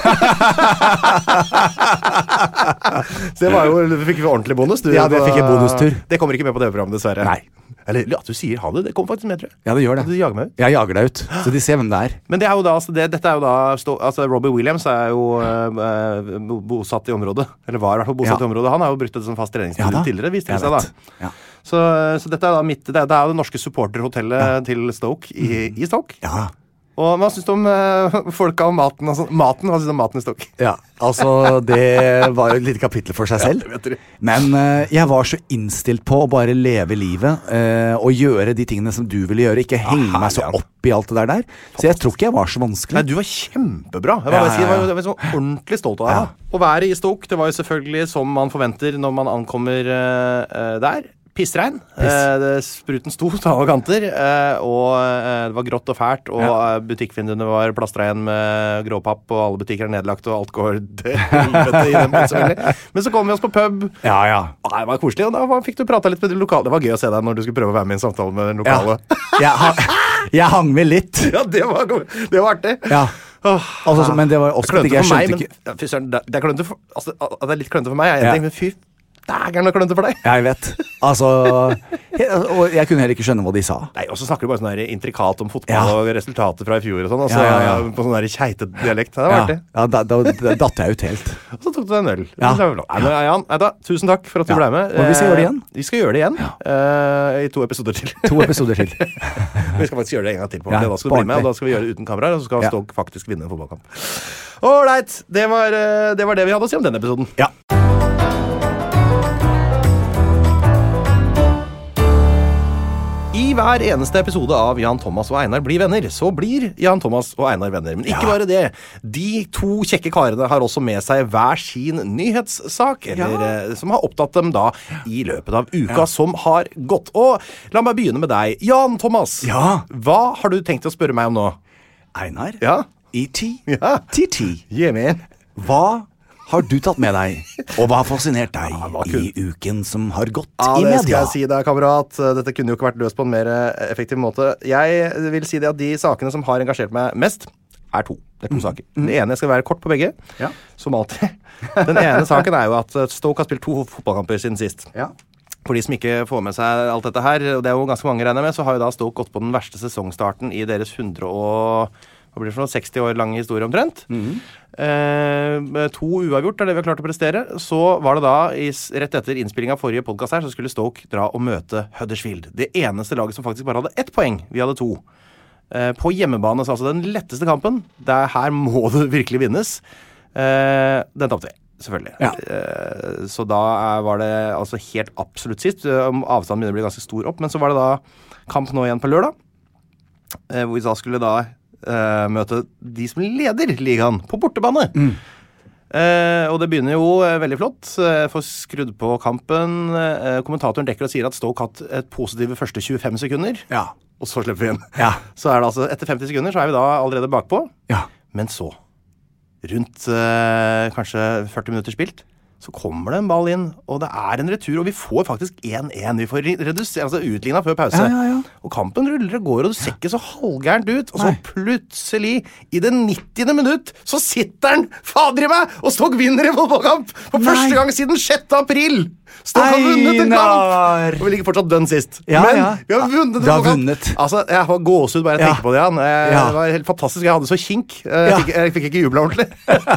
Så det var jo, du fikk jo ordentlig bonus. Ja, det fikk jeg bonustur. Det kommer ikke med på TV-programmet, dessverre. Nei. Eller at du sier ha det, det kommer faktisk med, tror jeg. Ja, det gjør det. Du jager meg ut. Jeg jager deg ut, så de ser hvem det er. Men det er jo da, dette er jo da, altså Robbie Williams er jo bosatt i området, eller var i hvert fall bosatt i området. Han har jo brukt det som fast treningsstudio tidligere, viste det seg da. Ja. Så dette er da det er det norske supporterhotellet til Stoke i Stoke. Ja. Og hva synes du om folka og maten? Altså, hva synes du om maten i Stoke? Ja, altså det var jo et lite kapittel for seg selv. Men jeg var så innstilt på å bare leve livet og gjøre de tingene som du ville gjøre. Ikke henge meg så opp i alt det der. Så jeg tror ikke jeg var så vanskelig. Nei, du var kjempebra. Jeg var så ordentlig stolt av deg. Å være i Stoke, det var jo selvfølgelig som man forventer når man ankommer der. Pissregn. Spruten sto til alle kanter, og det var grått og fælt, og butikkvinduene var plastret igjen med gråpapp, og alle butikker er nedlagt, og alt går til helvete i den byen. Men så kom vi oss på pub. Ja. Og det var koselig, og da fikk du prate litt med de lokale. Det var gøy å se deg når du skulle prøve å være med i en samtale med den lokale. Jeg hang med litt. Ja, det var artig. Ja. Altså, men det var også jeg skjønte ikke. Det er klønete for, altså, at det er litt klønete for meg. Jeg tenkte, fy dægeren og klønete for deg. Jeg vet. Altså, og jeg kunne heller ikke skjønne hva de sa. Nei, og så snakker du bare sånn der intrikat om fotball og resultater fra i fjor og sånn, og så på sånn der kjeitet dialekt. Det var artig. Ja, da datt jeg ut helt. Og så tok du deg en øl. Nei, Jan, tusen takk for at du ble med. Og vi skal gjøre det igjen. Vi skal gjøre det igjen. I 2 episoder til. 2 episoder til. Vi skal faktisk gjøre det en gang til på. Da skal du bli med, og da skal vi gjøre det uten kameraer, og så skal Stoke faktisk vinne en fotballkamp. Alright, det var det vi hadde å si om denne episoden. Ja. I hver eneste episode av Jan Thomas og Einar blir venner, så blir Jan Thomas og Einar venner. Men ikke bare det. De 2 kjekke karene har også med seg hver sin nyhetssak, eller som har opptatt dem da i løpet av uka som har gått. Og la meg begynne med deg. Jan Thomas, hva har du tenkt å spørre meg om nå? Einar? Ja? E.T.? Ja. TT? Yeah, man. Hva har du tatt med deg? Og hva har fascinert deg i uken som har gått i det media? skal jeg si deg, kamerat. Dette kunne jo ikke vært løst på en mer effektiv måte. Jeg vil si det at de sakene som har engasjert meg mest, er 2. Det er 2 saker. Den ene skal være kort på begge, som alltid. Den ene saken er jo at Stoke har spilt 2 fotballkamper siden sist. Ja. For de som ikke får med seg alt dette her, og det er jo ganske mange regner med, så har jo da Stoke gått på den verste sesongstarten i deres 60 år lange historie omtrent. 2 uavgjort er det vi har klart å prestere. Så var det da, rett etter innspilling av forrige podcast her, så skulle Stoke dra og møte Huddersfield. Det eneste laget som faktisk bare hadde 1 poeng. Vi hadde 2. På hjemmebane, så altså den letteste kampen. Her må det virkelig vinnes. Den tapte vi. Selvfølgelig. Ja. Så da var det altså helt absolutt sist. Avstanden begynner å bli ganske stor opp. Men så var det da kamp nå igjen på lørdag, hvor vi da skulle da møte de som leder ligaen på bortebane. Og det begynner jo veldig flott. Får skrudd på kampen. Kommentatoren dekker og sier at Stoke hatt et positive første 25 sekunder. Ja. Og så slipper vi inn. Ja. Så er det altså, etter 50 sekunder så er vi da allerede bakpå. Ja. Men så rundt kanskje 40 minutter spilt, så kommer det en ball inn, og det er en retur, og vi får faktisk 1-1. Vi får utlignet før pause. Og kampen ruller og går, og det ser ikke så halvgærent ut. Og så plutselig, i det 90. minutt, så sitter han, fader i meg, og Stoke vinner i fotballkamp for første gang siden 6. april. Stoke har vunnet en kamp, og vi ligger fortsatt dønn sist. Men vi har vunnet en fotballkamp. Altså, jeg har gåsehud bare jeg tenker på det, Jan. Det var helt fantastisk. Jeg hadde så kink. Jeg fikk ikke jubla ordentlig.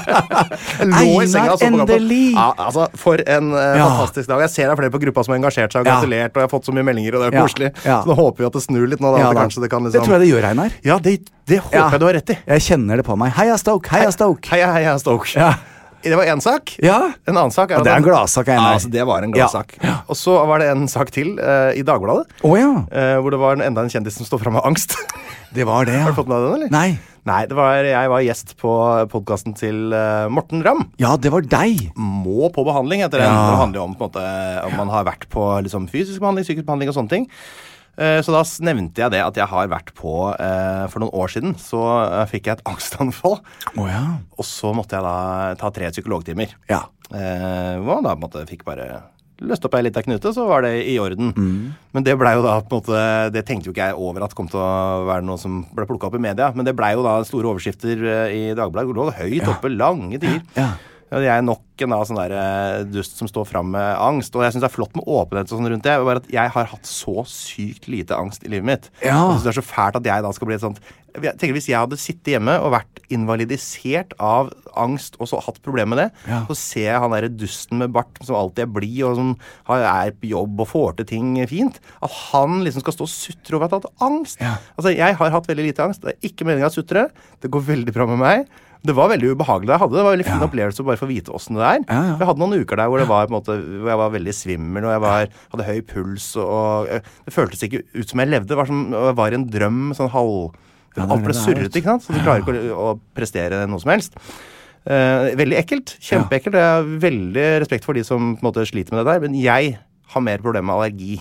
Jeg lå i senga og så på kampen. Altså, for en fantastisk dag. Jeg ser det flere på gruppa som har engasjert seg og gratulert, og jeg har fått så mye meldinger, og det er koselig. Så nå håper vi at det snur litt nå. Kanskje det kan liksom... Det tror jeg det gjør, Einar. Ja, det håper jeg du har rett i. Jeg kjenner det på meg. Heia Stoke, heia Stoke. Heia Stoke. Ja. Det var en sak. Ja. En annen sak og det er en gladsak, Einar. Altså, det var en gladsak. Ja. Og så var det en sak til i Dagbladet. Hvor det var enda en kjendis som stod frem med angst. Det var det, ja. Har du fått med deg den, eller? Nei, jeg var gjest på podcasten til Morten Ramm. Ja, det var deg. Må på behandling etter den. Det handler jo om, på en måte, om man har vært på liksom, fysisk behandling, psykisk behandling og sånne ting. Så da nevnte jeg det at jeg har vært på for noen år siden, så fikk jeg et angstanfall. Og så måtte jeg da ta 3 psykologtimer. Og da på en måte fikk bare løst opp ei liten knute, så var det i orden. Men det ble jo da på en måte, det tenkte jo ikke jeg over at det kom til å være noe som ble plukket opp i media, men det ble jo da store overskrifter i Dagbladet, hvor det lå høyt oppe, lange tider. Jeg er nok en sånn der dust som står frem med angst, og jeg synes det er flott med åpenhet og sånn rundt det, bare at jeg har hatt så sykt lite angst i livet mitt. Jeg synes det er så fælt at jeg da skal bli et sånt... Jeg tenker hvis jeg hadde sittet hjemme og vært invalidisert av angst og så hatt problemer med det, så ser jeg han der dusten med bart som alltid er blid og som er på jobb og får til ting fint, at han liksom skal stå og sutre over at han har hatt angst. Altså, jeg har hatt veldig lite angst. Det er ikke meningen å sutre. Det går veldig bra med meg. Det var veldig ubehagelig det jeg hadde. Det var veldig fin opplevelse å bare få vite hvordan det er. Jeg hadde noen uker der hvor det var på en måte, hvor jeg var veldig svimmel, og jeg hadde høy puls, og det føltes ikke ut som jeg levde. Det var som jeg var i en drøm, sånn alt ble surret, ikke sant? Så du klarer ikke å prestere noe som helst. Veldig ekkelt, kjempeekkelt. Jeg har veldig respekt for de som på en måte sliter med det der, men jeg har mer problemer med allergi.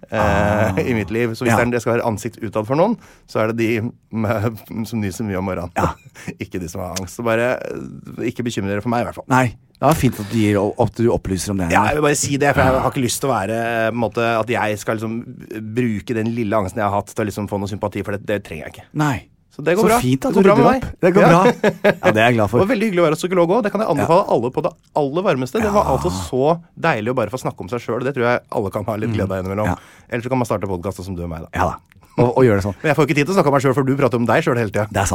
I mitt liv. Så hvis det skal være ansikt utad for noen, så er det de som nyser mye om morgenen. Ikke de som har angst. Så bare ikke bekymre dere for meg i hvert fall. Nei, det var fint at du opplyser om det. Ja, jeg vil bare si det, for jeg har ikke lyst til å være på en måte, at jeg skal liksom bruke den lille angsten jeg har hatt til å liksom få noe sympati, for det trenger jeg ikke. Nei. Så det går bra. Så fint at du rydder opp. Det går bra. Ja, det er jeg glad for. Det var veldig hyggelig å være psykolog også. Det kan jeg anbefale alle på det aller varmeste. Det var altså så deilig å bare få snakke om seg selv. Det tror jeg alle kan ha litt glede av innimellom. Ellers så kan man starte podcast som du og meg da. Ja da. Og gjøre det sånn. Men jeg får ikke tid til å snakke om meg selv, for du prater om deg selv hele tiden. Det er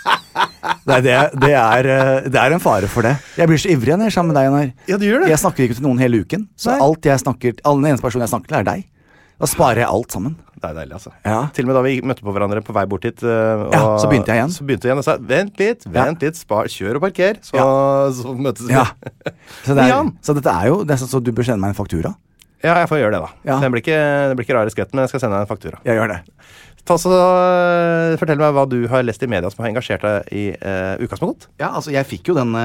sant. Det er en fare for det. Jeg blir så ivrig når jeg er sammen med deg, Einar. Ja, du gjør det. Jeg snakker ikke til noen hele uken. Så den eneste personen jeg snakker til er deg. Da sparer jeg alt sammen. Det er deilig, altså. Til og med da vi møtte på hverandre på vei bort hit, så begynte jeg igjen. Så begynte jeg igjen og sa, vent litt, kjør og parker, så møtes vi. Så dette er jo, det er sånn at du bør sende meg en faktura. Ja, jeg får gjøre det da. Det blir ikke rar i skretten, men jeg skal sende deg en faktura. Jeg gjør det. Fortell meg hva du har lest i media som har engasjert deg i uka som har gått. Ja, altså jeg fikk jo den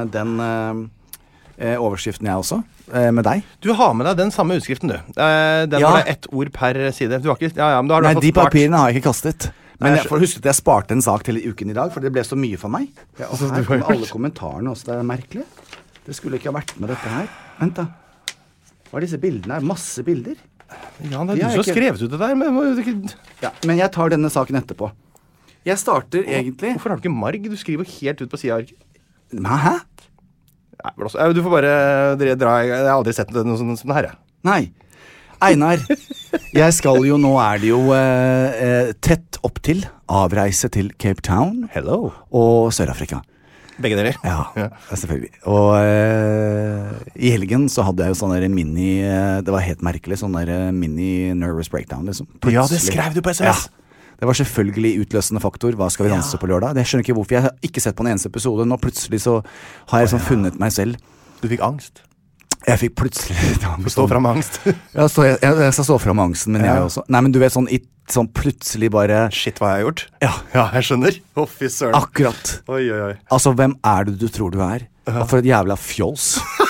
overskriften jeg også, med deg. Du har med deg den samme utskriften, du. Den var ett ord per side. Du har ikke, men du har Nei, de papirene har jeg ikke kastet. Men jeg får huske at jeg sparte en sak til i uken i dag, for det ble så mye for meg. Og her kommer alle kommentarene også, det er merkelig. Det skulle ikke ha vært med dette her. Vent da. Hva er disse bildene her? Masse bilder. Ja, det er du som har skrevet ut det der. Ja, men jeg tar denne saken etterpå. Jeg starter egentlig... Hvorfor har du ikke marg? Du skriver helt ut på siden av ark. Hæ? Ja, du får bare dra. Jeg har aldri sett noe sånn som det her, Nei. Einar, jeg skal jo, nå er det jo tett opp til avreise til Cape Town. Hello. Og Sør-Afrika. Begge dere? Ja, selvfølgelig. Og i helgen så hadde jeg jo sånn der mini, det var helt merkelig, sånn der mini nervous breakdown, liksom. Plutselig. Ja, det skrev du på SMS. Ja. Det var selvfølgelig utløsende faktor. Hva skal vi danse på lørdag? Det skjønner ikke hvorfor. Jeg har ikke sett på en eneste episode. Nå plutselig så har jeg sånn funnet meg selv. Du fikk angst? Jeg fikk plutselig... Du står frem med angst? Ja, jeg skal stå frem med angsten, men jeg også. Nei, men du vet, sånn plutselig bare... Shit, hva jeg har gjort? Ja, jeg skjønner. Fy søren. Akkurat. Oi. Altså, hvem er det du tror du er? For et jævla fjols.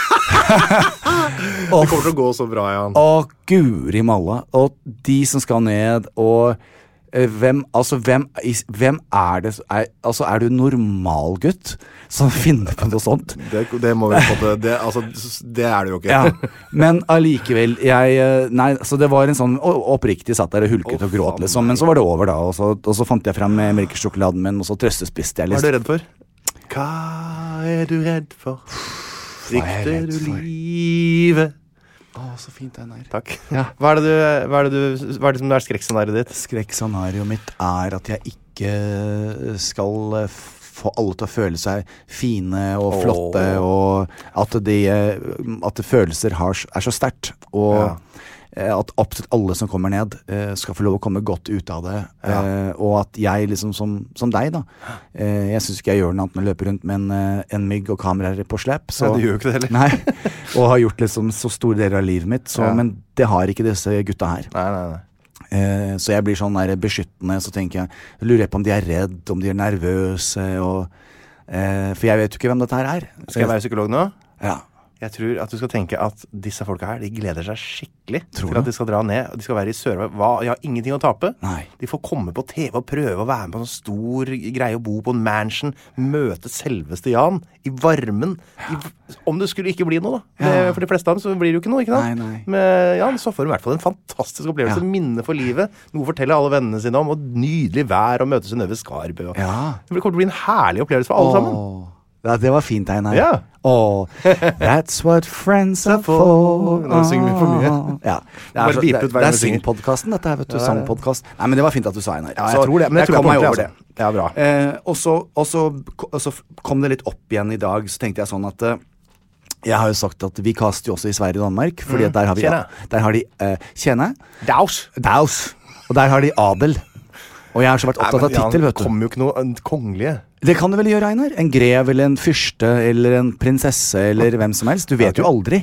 Det kommer til å gå så bra, Jan. Å, guri malla. Og de som skal ned, og... Hvem er det altså er du normalgutt som finner på noe sånt? Det må vi få til. Det er det jo ikke. Ja, men allikevel nei, så det var en sånn oppriktig satt der og hulket og gråt liksom, men så var det over da, og så fant jeg frem melkesjokoladen min, og så trøstespiste jeg litt. Hva er du redd for? Hva er du redd for? Frykter du livet? Så fint den er. Takk. Ja. Hva er det som er skrekkscenariet ditt? Skrekkscenariet mitt er at jeg ikke skal få alle til å føle seg fine og flotte, og at følelser er så sterkt, og at absolutt alle som kommer ned skal få lov å komme godt ut av det, og at jeg liksom som deg da, jeg synes ikke jeg gjør noe annet med å løpe rundt med en mygg og kameraer på slepp, så du gjør jo ikke det heller. Nei, og har gjort liksom så store deler av livet mitt, men det har ikke disse gutta her. Nei. Så jeg blir sånn der beskyttende, så tenker jeg, lurer jeg på om de er redd, om de er nervøse, for jeg vet jo ikke hvem dette her er. Skal jeg være psykolog nå? Ja. Jeg tror at du skal tenke at disse folka her, de gleder seg skikkelig til at de skal dra ned, og de skal være i Sør-Afrika. De har ingenting å tape. Nei. De får komme på TV og prøve å være med på en stor greie, å bo på en mansion, møte selveste Jan i varmen. Om det skulle ikke bli noe da. For de fleste av dem så blir det jo ikke noe, ikke da? Nei. Men Jan, så får du i hvert fall en fantastisk opplevelse, minne for livet, noe å fortelle alle vennene sine om, og nydelig vær, og møte Synnøve Skarbø. Det kommer til å bli en herlig opplevelse for alle sammen. Ja, det var fint, Einar. Ja. That's what friends are for. Nå synger vi for mye. Ja. Det er Syng-podcasten, dette her, vet du, sangpodcast. Nei, men det var fint at du sa, Einar. Ja, jeg tror det, men jeg tror kom meg over det. Ja, bra. Og så kom det litt opp igjen i dag, så tenkte jeg sånn at jeg har jo sagt at vi kaster jo også i Sverige og Danmark, fordi at der har de Tjene. Daus. Og der har de adel. Og jeg har så vært opptatt av titel, vet du. Det kommer jo ikke noe kongelige. Det kan du vel gjøre, Einar? En grev eller en fyrste eller en prinsesse eller hvem som helst. Du vet jo aldri.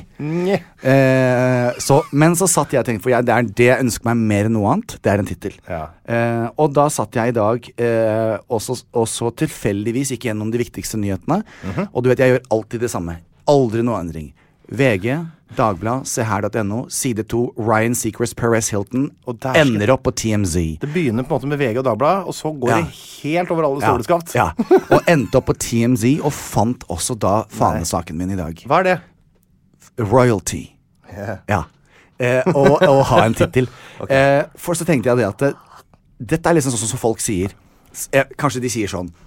Men så satt jeg og tenkte, for det er det jeg ønsker meg mer enn noe annet. Det er en titel. Og da satt jeg i dag og så tilfeldigvis gikk gjennom de viktigste nyhetene. Og du vet, jeg gjør alltid det samme. Aldri noe endring. VG, Dagblad, seher.no, side 2, Ryan Seacrest, Perez Hilton, og ender opp på TMZ. Det begynner på en måte med VG og Dagblad, og så går det helt over alle ståleskaft. Ja, og endte opp på TMZ, og fant også da fanesaken min i dag. Hva er det? Royalty. Ja. Og ha en titel. For så tenkte jeg det at dette er liksom sånn som folk sier. Kanskje de sier sånn,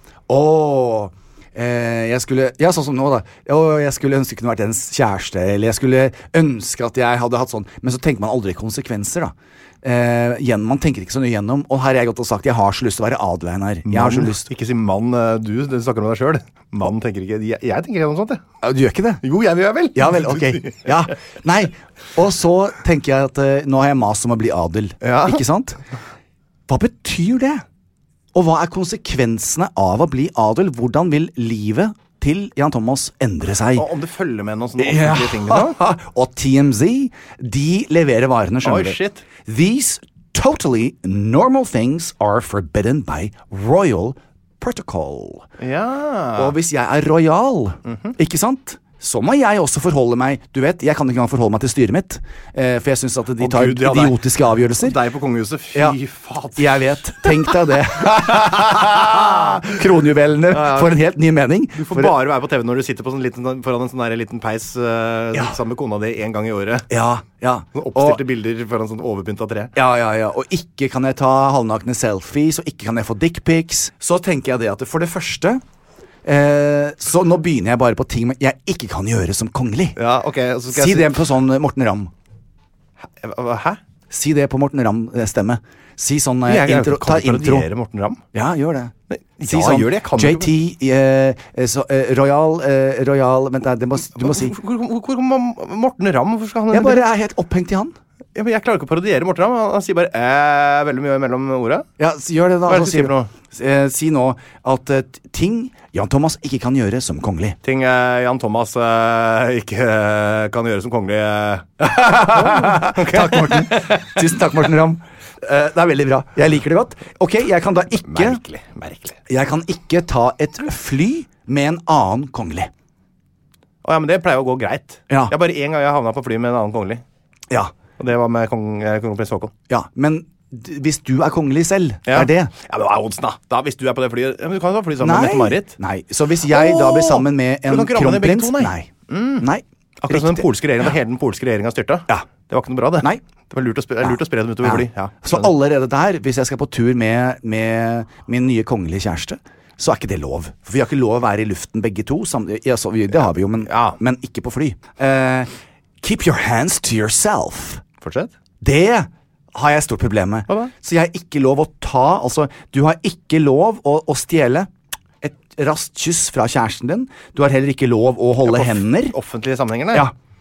sånn som nå da, jeg skulle ønske jeg kunne vært ens kjæreste, eller jeg skulle ønske at jeg hadde hatt sånn, men så tenker man aldri konsekvenser da. Man tenker ikke så nøye gjennom, og her har jeg gått og sagt, jeg har så lyst til å være adelen her. Jeg har så lyst. Ikke si mann, du snakker om deg selv. Mann tenker ikke, jeg tenker ikke noe sånt, jeg. Du gjør ikke det? Jo, jeg gjør vel. Ja vel, ok. Ja, nei, og så tenker jeg at nå har jeg mas om å bli adel, ikke sant? Hva betyr det? Og hva er konsekvensene av å bli adel? Hvordan vil livet til Jan Thomas endre seg? Og om det følger med noen sånne offentlige ting liksom? Og TMZ, de leverer varene, skjønner du. Shit. These totally normal things are forbidden by royal protocol. Ja. Og hvis jeg er royal, ikke sant? så må jeg også forholde meg. Du vet, jeg kan ikke engang forholde meg til styret mitt, for jeg synes at de tar idiotiske avgjørelser. Deg på kongehuset, fy faen. Jeg vet, tenk deg det. Kronjuvelene får en helt ny mening. Du får bare være på TV når du sitter på foran en sånn liten peis sammen med kona di en gang i året. Ja. Oppstilte bilder foran sånn overpynta tre. Ja. Og ikke kan jeg ta halvnakne selfies, og ikke kan jeg få dickpics. Så tenker jeg det at for det første så nå begynner jeg bare på ting jeg ikke kan gjøre som kongelig. Ja, okay, så skal si det på sånn Morten Ramm. Hæ? Si det på Morten Ramm stemme. Si sånn ta intro. Morten Ramm? Ja, gjør det. Si sånn gjør det, JT Royal vent, du må si Hvor kommer Morten Ramm? Hvorfor skal han Jeg bare helt opphengt i han. Ja, men jeg klarer ikke å parodiere Morten Ramm. Han sier bare veldig mye mellom ordet. Ja, gjør det da. Hva er det du sier for noe? Si nå at ting Jan Thomas ikke kan gjøre som kongelig. Ting Jan Thomas ikke kan gjøre som kongelig. Okay. Takk, Morten. Tusen takk, Morten Ramm. Det er veldig bra. Jeg liker det godt. Ok, jeg kan da ikke Merkelig. Jeg kan ikke ta et fly med en annen kongelig. Ja, men det pleier å gå greit. Ja. Jeg bare en gang jeg havnet på fly med en annen kongelig. Ja. Og det var med kronprins Håkon. Ja, men hvis du er kongelig selv, er det? Ja, men hva er oddsen da? Hvis du er på det flyet, men du kan jo ta fly sammen med Mette-Marit. Nei, så hvis jeg da blir sammen med en kronprins... Nei. Akkurat som den polske regjeringen, da hele den polske regjeringen styrtet. Ja. Det var ikke noe bra, det. Nei. Det var lurt å spre dem utover fly. Ja. Så allerede der, hvis jeg skal på tur med min nye kongelige kjæreste, så er ikke det lov. For vi har ikke lov å være i luften begge to. Det har vi jo, men ikke på fly. Keep your hands to yourself. Fortsett. Det har jeg stort problem med. Så jeg har ikke lov å du har ikke lov å stjele et raskt kyss fra kjæresten din. Du har heller ikke lov å holde hender. Offentlige sammenhenger, nei?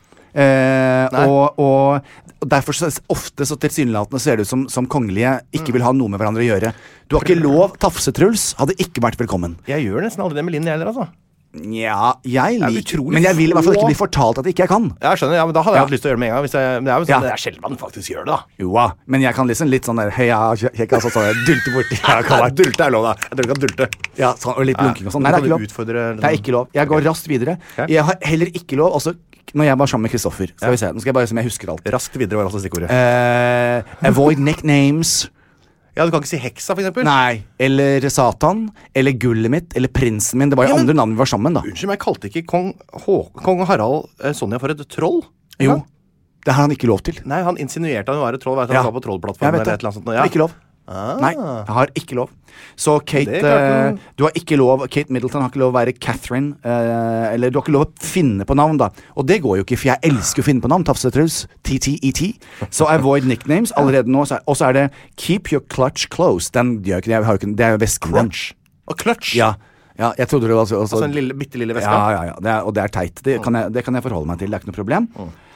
Ja. Og derfor ofte så tilsynelatende ser det ut som kongelige ikke vil ha noe med hverandre å gjøre. Du har ikke lov, Tafse-Truls hadde ikke vært velkommen. Jeg gjør nesten aldri det med Linn heller, altså. Ja, men jeg vil i hvert fall ikke bli fortalt at ikke jeg kan. Jeg skjønner, men da hadde jeg hatt lyst til å gjøre det med en gang. Men det er sjelden man faktisk gjør det, da. Jo, men jeg kan liksom litt sånn der dulte borti. Dulte er lov, da. Jeg tror ikke dulte. Ja, og litt blunking og sånn. Nei, det er ikke lov. Det er ikke lov. Jeg går raskt videre. Jeg har heller ikke lov, når jeg var sammen med Kristoffer. Skal vi se, nå skal jeg bare se om jeg husker alt. Raskt videre var altså stikkordet. Avoid nicknames. Ja, du kan ikke si heksa, for eksempel. Nei, eller Satan, eller gullet mitt, eller prinsen min. Det var jo andre navn vi var sammen, da. Unnskyld meg, kalte ikke kong Harald Sonja for et troll? Jo, det har han ikke lov til. Nei, han insinuerte han var et troll. Han var på trollplattformen eller et eller annet sånt. Det er ikke lov. Nei, jeg har ikke lov. Så Kate, du har ikke lov. Kate Middleton har ikke lov å være Catherine, eller du har ikke lov å finne på navn, da. Og det går jo ikke, for jeg elsker å finne på navn. Tafse-Truls, TTET. Så avoid nicknames allerede nå. Og så er det keep your clutch close. Den gjør ikke det. Det er jo vesken din. Og clutch? Ja, jeg trodde det var altså en bitte lille veske? Ja, og det er teit. Det kan jeg forholde meg til. Det er ikke noe problem.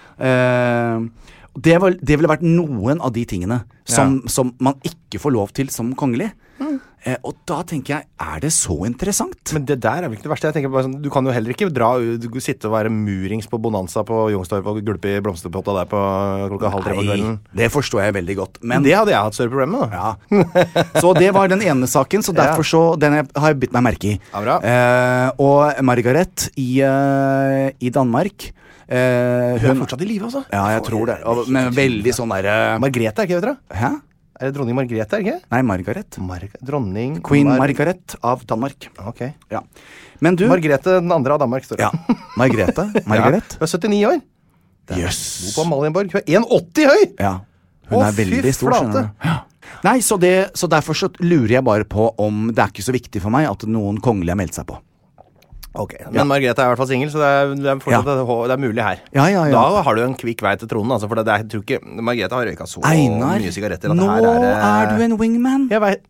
Det ville vært noen av de tingene som man ikke får lov til som kongelig. Og da tenker jeg, er det så interessant? Men det der er vel ikke det verste. Jeg tenker bare sånn, du kan jo heller ikke sitte og være murings på Bonanza på Youngstorp og gulpe i blomsterpotta der på klokka 2:30 på kvelden. Det forstår jeg veldig godt. Men det hadde jeg hatt større problem med, da. Ja. Så det var den ene saken, så derfor den har jeg bitt meg merke i. Ja, bra. Og Margaret i Danmark, hun er fortsatt i live, altså. Ja, jeg tror det. Men veldig sånn der Margrethe, ikke vet dere? Hæ? Er det dronning Margrethe, ikke? Nei, Margaret. Dronning Queen Margaret av Danmark. Ok. Ja. Men du Margrethe den andre av Danmark, står det. Ja. Margrethe. Hun er 79 år. Jøss. På Amalienborg. Hun er 1,80 høy! Ja. Hun er veldig stor, skjønner du. Ja. Nei, så derfor så lurer jeg bare på om det er ikke så viktig for meg at noen kongelige har meldt seg på. Ok, men Margrethe er i hvert fall single, så det er mulig her. Ja. Da har du en kvikk vei til tronen, altså, for jeg tror ikke Margrethe har røyka så mye sigaretter. Nå er du en wingman. Jeg vet.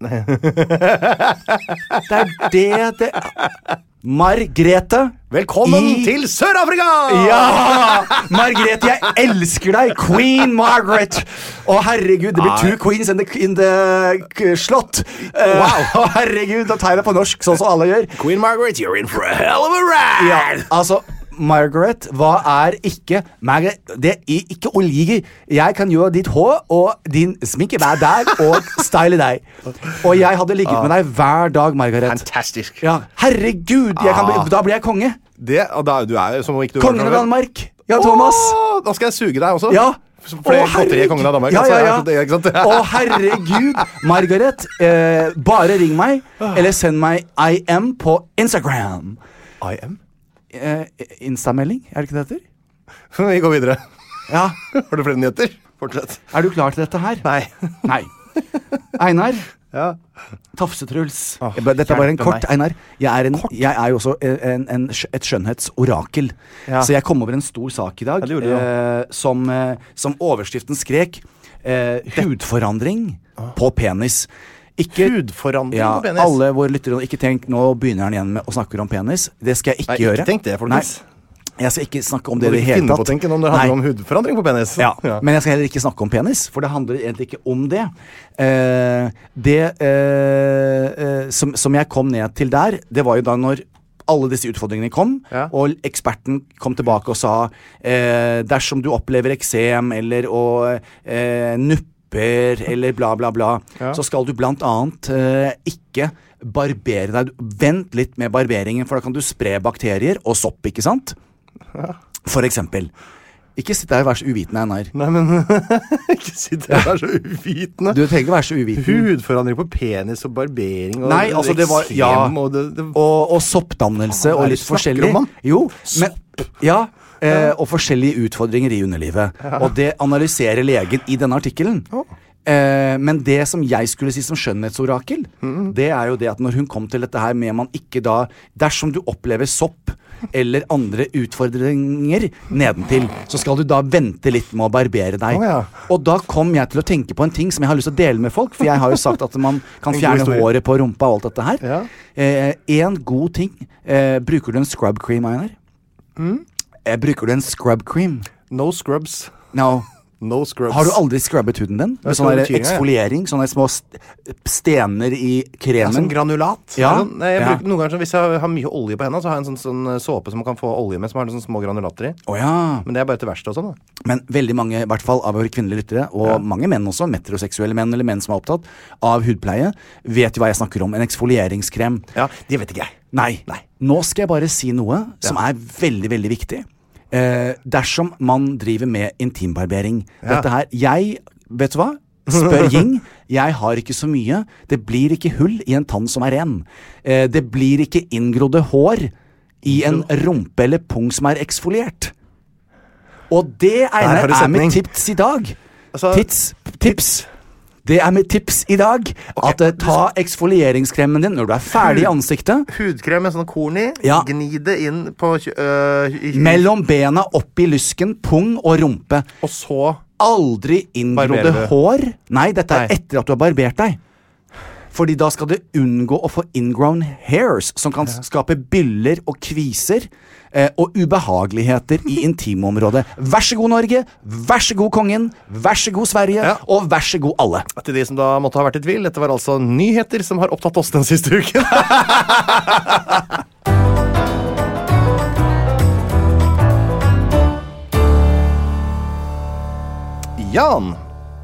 Det er det. Margrethe, velkommen til Sør-Afrika! Ja! Margrethe, jeg elsker deg! Queen Margaret! Å, herregud, det blir two queens in the slott. Wow! Herregud, da tar jeg det på norsk, sånn som alle gjør. Queen Margaret, you're in for a hell of a ride! Ja, altså, Margaret, hva ikke Margaret, det ikke oliger. Jeg kan gjøre ditt hår og din sminke hver dag og style deg. Og jeg hadde ligget med deg hver dag, Margaret. Fantastisk. Ja, herregud, da blir jeg konge. Og du som ikke du Kongen av Danmark. Ja, Thomas. Da skal jeg suge deg også. Ja. For det godteriet kongen av Danmark. Ja. Ikke sant? Herregud, Margaret, bare ring meg, eller send meg IM på Instagram. IM? Instamelding, det ikke det heter? Vi går videre. Ja. Har du flere nyheter? Fortsett. Er du klar til dette her? Nei. Einar. Ja. Tafsetruls. Dette er bare en kort, Einar. Jeg er jo også et skjønnhetsorakel. Ja. Så jeg kom over en stor sak i dag, som overskriften skrek, hudforandring på penis. Hudforandring på penis? Alle våre lyttere, ikke tenk, nå begynner han igjen med å snakke om penis. Det skal jeg ikke gjøre. Ikke tenk det, folkens. Jeg skal ikke snakke om det i det hele tatt. Du må ikke finne på å tenke om det handler om hudforandring på penis. Ja, men jeg skal heller ikke snakke om penis, for det handler egentlig ikke om det. Som jeg kom ned til der, det var jo da når alle disse utfordringene kom, og eksperten kom tilbake og sa dersom du opplever eksem eller nupper eller bla bla bla, så skal du blant annet ikke barbere deg. Vent litt med barberingen, for da kan du spre bakterier og sopp, ikke sant? For eksempel. Ikke sitt der og vær så uvitende, Einar. Nei, men ikke sitt der og vær så uvitende. Du trenger ikke være så uvitende. Hudforandring på penis og barbering og nei, altså det var, og soppdannelse og litt forskjellig. Jo, men, og forskjellige utfordringer i underlivet. Og det analyserer legen i denne artikkelen. Men det som jeg skulle si som skjønnhetsorakel, det er jo det at når hun kom til dette her med man ikke da, dersom du opplever sopp eller andre utfordringer nedentil, så skal du da vente litt med å barbere deg. Og da kom jeg til å tenke på en ting som jeg har lyst til å dele med folk, for jeg har jo sagt at man kan fjerne håret på rumpa og alt dette her. En god ting, bruker du en scrub cream, Einar? Bruker du en scrub cream? No scrubs. No scrubs. Har du aldri scrubbet huden din? Med sånn eksfoliering, sånne små stener i kremen? Sånn granulat. Ja. Jeg bruker noen ganger, hvis jeg har mye olje på hendene, så har jeg en sånn såpe som man kan få olje med, som har sånne små granulater i. Men det er bare til verste og sånn da. Men veldig mange, i hvert fall av våre kvinnelige lyttere, og mange menn også, metroseksuelle menn eller menn som er opptatt av hudpleie, vet jo hva jeg snakker om. En eksfolieringskrem. Ja, det vet ikke jeg. Nei. Nå skal jeg bare si noe som er veldig, veldig viktig. Dersom man driver med intimbarbering. Dette her, vet du hva? Spør Ying. Jeg har ikke så mye. Det blir ikke hull i en tann som er ren. Det blir ikke inngrodde hår i en rumpe eller pung som er eksfoliert. Og det er mitt tips i dag. Tips. Det er mitt tips i dag, at ta eksfolieringskremen din når du er ferdig i ansiktet. Hudkrem med sånn korn i, gni det inn på mellom bena, opp i lysken, pung og rumpe. Og så aldri inngrodde hår. Nei, dette er etter at du har barbert deg. Fordi da skal du unngå å få ingrown hairs, som kan skape byller og kviser, og ubehageligheter i intimområdet. Vær så god, Norge. Vær så god, kongen. Vær så god, Sverige. Og vær så god, alle. Til de som da måtte ha vært i tvil, dette var altså nyheter som har opptatt oss den siste uken. Jan.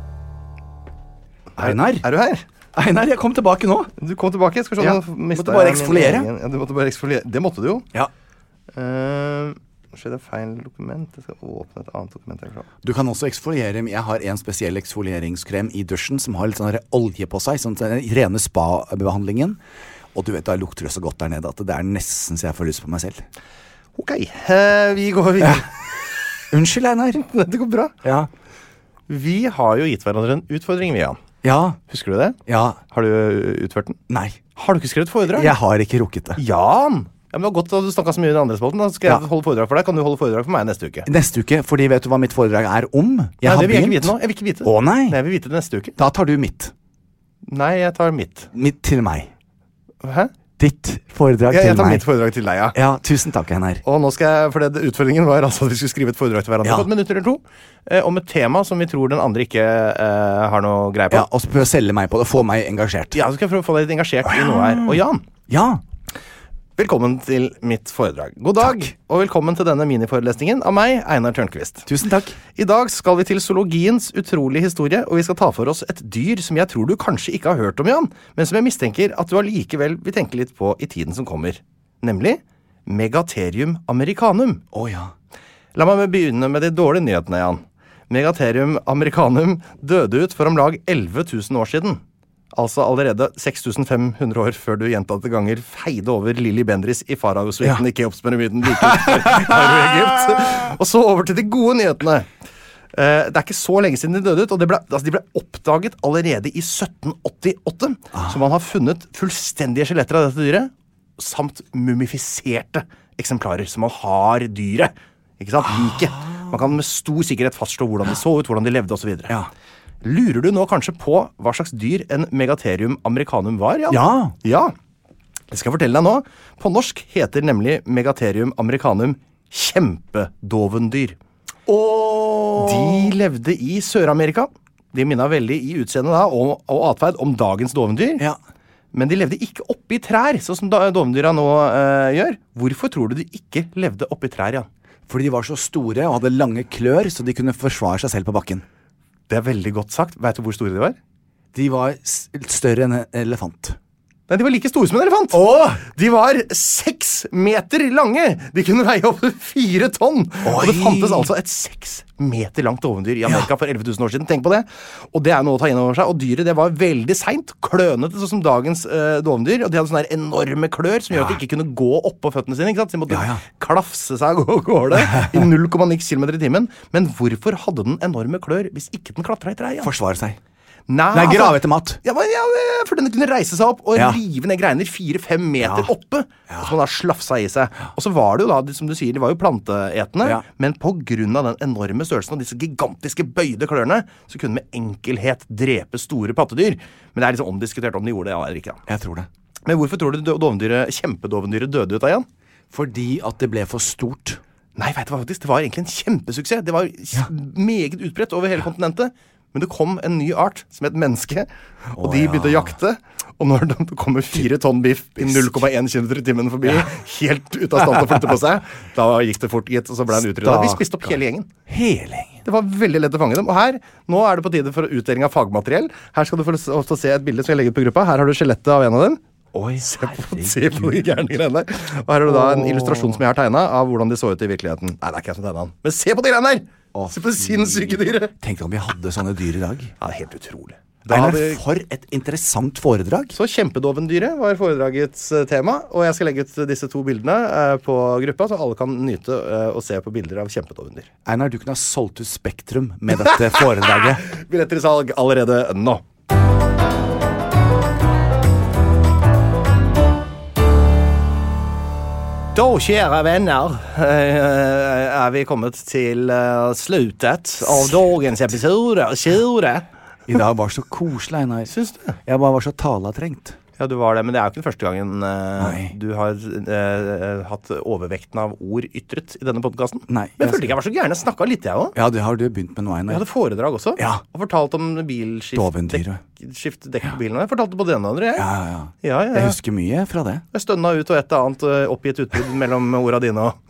Einar. Er du her? Einar, jeg kom tilbake nå. Du kom tilbake, skal vi se. Måtte bare eksfoliere. Du måtte bare eksfoliere. Det måtte du jo. Ja. Skjedde feil dokument. Jeg skal åpne et annet dokument. Du kan også eksfoliere. Jeg har en spesiell eksfolieringskrem i dusjen som har litt sånn olje på seg, sånn den rene spa-behandlingen. Og du vet, da lukter det så godt der nede at det er nesten så jeg får lyst på meg selv. Ok, vi går videre. Unnskyld, Einar. Det går bra. Ja. Vi har jo gitt hverandre en utfordring, Jan. Ja. Husker du det? Ja. Har du utført den? Nei. Har du ikke skrevet foredrag? Jeg har ikke rukket det. Jan! Ja, men det var godt at du snakket så mye i den andre spalten. Da skal jeg holde foredrag for deg. Kan du holde foredrag for meg neste uke? Neste uke, fordi vet du hva mitt foredrag er om? Det vil jeg ikke vite nå. Jeg vil ikke vite. Å nei. Jeg vil vite det neste uke. Da tar du mitt. Nei, jeg tar mitt. Mitt til meg. Hæ? Ditt foredrag til meg. Jeg tar mitt foredrag til deg, ja. Ja, tusen takk, Einar. Og nå skal jeg, for utfordringen var altså at vi skulle skrive et foredrag til hverandre på et minutt eller to, om et tema som vi tror den andre ikke har noe greie på. Ja, og så prøve å selge meg på det, få meg engasjert. Ja, så skal jeg prøve å få deg litt engasjert i noe her. Og Jan. Ja. Velkommen til mitt foredrag. God dag, og velkommen til denne miniforelesningen av meg, Einar Tørnquist. Tusen takk. I dag skal vi til zoologiens utrolige historie, og vi skal ta for oss et dyr som jeg tror du kanskje ikke har hørt om, Jan, men som jeg mistenker at du allikevel vil tenke litt på i tiden som kommer. Nemlig Megatherium americanum. Ja. La meg begynne med de dårlige nyhetene, Jan. Megatherium americanum døde ut for om lag 11 000 år siden. Altså allerede 6500 år før du gjentatte ganger feide over Lili Bendriss i Faraosviten i Keops-pyramiden like utenfor Kairo i Egypt. Og så over til de gode nyhetene. Det er ikke så lenge siden de døde ut, og de ble oppdaget allerede i 1788. Så man har funnet fullstendige skjeletter av dette dyret, samt mumifiserte eksemplarer, så man har dyret. Ikke sant? Like. Man kan med stor sikkerhet fastslå hvordan de så ut, hvordan de levde, og så videre. Ja. Lurer du nå kanskje på hva slags dyr en Megatherium americanum var, Jan? Ja. Det skal jeg fortelle deg nå. På norsk heter nemlig Megatherium americanum kjempedovendyr. De levde i Sør-Amerika. De minnet veldig i utseende da, og atferd om dagens dovendyr. Ja. Men de levde ikke oppe i trær, sånn som dovendyra nå gjør. Hvorfor tror du de ikke levde oppe i trær, Jan? Fordi de var så store og hadde lange klør, så de kunne forsvare seg selv på bakken. Det er veldig godt sagt. Vet du hvor store de var? De var større enn en elefant. Nei, de var like store som en elefant. De var 6 meter lange. De kunne veie opp 4 tonn. Og det fantes altså et 6 meter langt dovendyr i Amerika for 11 000 år siden. Tenk på det. Og det er noe å ta inn over seg. Og dyret, det var veldig sent, klønete, sånn som dagens dovendyr. Og de hadde sånne her enorme klør som gjør at de ikke kunne gå opp på føttene sine. Ikke sant? Så de måtte klafse seg og gårde i 0,9 km i timen. Men hvorfor hadde den enorme klør hvis ikke den klatra i treet? Forsvare seg. Nei, grave etter mat. Ja, for den kunne reise seg opp og rive ned greiner 4-5 meter oppe. Og så må den da slafsa i seg. Og så var det jo da, som du sier, de var jo planteetende, men på grunn av den enorme størrelsen og disse gigantiske bøyde klørne, så kunne de med enkelhet drepe store pattedyr. Men det er liksom omdiskutert om de gjorde det eller ikke. Jeg tror det. Men hvorfor tror du kjempedovendyret døde ut av igjen? Fordi at det ble for stort. Nei, vet du hva faktisk? Det var egentlig en kjempesuksess. Det var meget utbredt over hele kontinentet. Men det kom en ny art som het menneske, og de begynte å jakte. Og når det kommer 4 tonn biff i 0,1 km i timen forbi, helt ut av stand til å flytte på seg, da gikk det fort, gitt, og så ble han utryddet. Vi spiste opp hele gjengen. Det var veldig lett å fange dem. Og her, nå er det på tide for utdeling av fagmateriell. Her skal du få se et bilde som jeg legger ut på gruppa. Her har du skjelettet av en av dem. Se på de gærne greiene der. Og her har du da en illustrasjon som jeg har tegnet av hvordan de så ut i virkeligheten. Nei, det er ikke jeg som tegnet han. Men se på de greiene der! Se på sinnssyke dyret. Tenk om vi hadde sånne dyr i dag. Ja, det er helt utrolig. For et interessant foredrag. Så kjempedovendyret var foredragets tema, og jeg skal legge ut disse 2 bildene på gruppa, så alle kan nyte og se på bilder av kjempedovendyr. Einar, du kunne ha solgt ut Spektrum med dette foredraget. Billetter i salg allerede nå. Da, kjære venner, er vi kommet til slutet av dagens episode. I dag var så koselig, Einar. Syns du? Jeg bare var så talatrengt. Ja, du var det, men det er jo ikke den første gangen du har hatt overvekten av ord ytret i denne podcasten. Nei. Men jeg følte ikke jeg var så gærne. Jeg snakket litt, jeg også. Ja, det har du begynt med nå, Einar. Jeg hadde foredrag også. Ja. Og fortalt om skift dekk på bilen. Jeg fortalte både det ene og det andre, jeg. Ja. Jeg husker mye fra det. Jeg stønna ut og et annet oppgitt utbrudd mellom orda dine og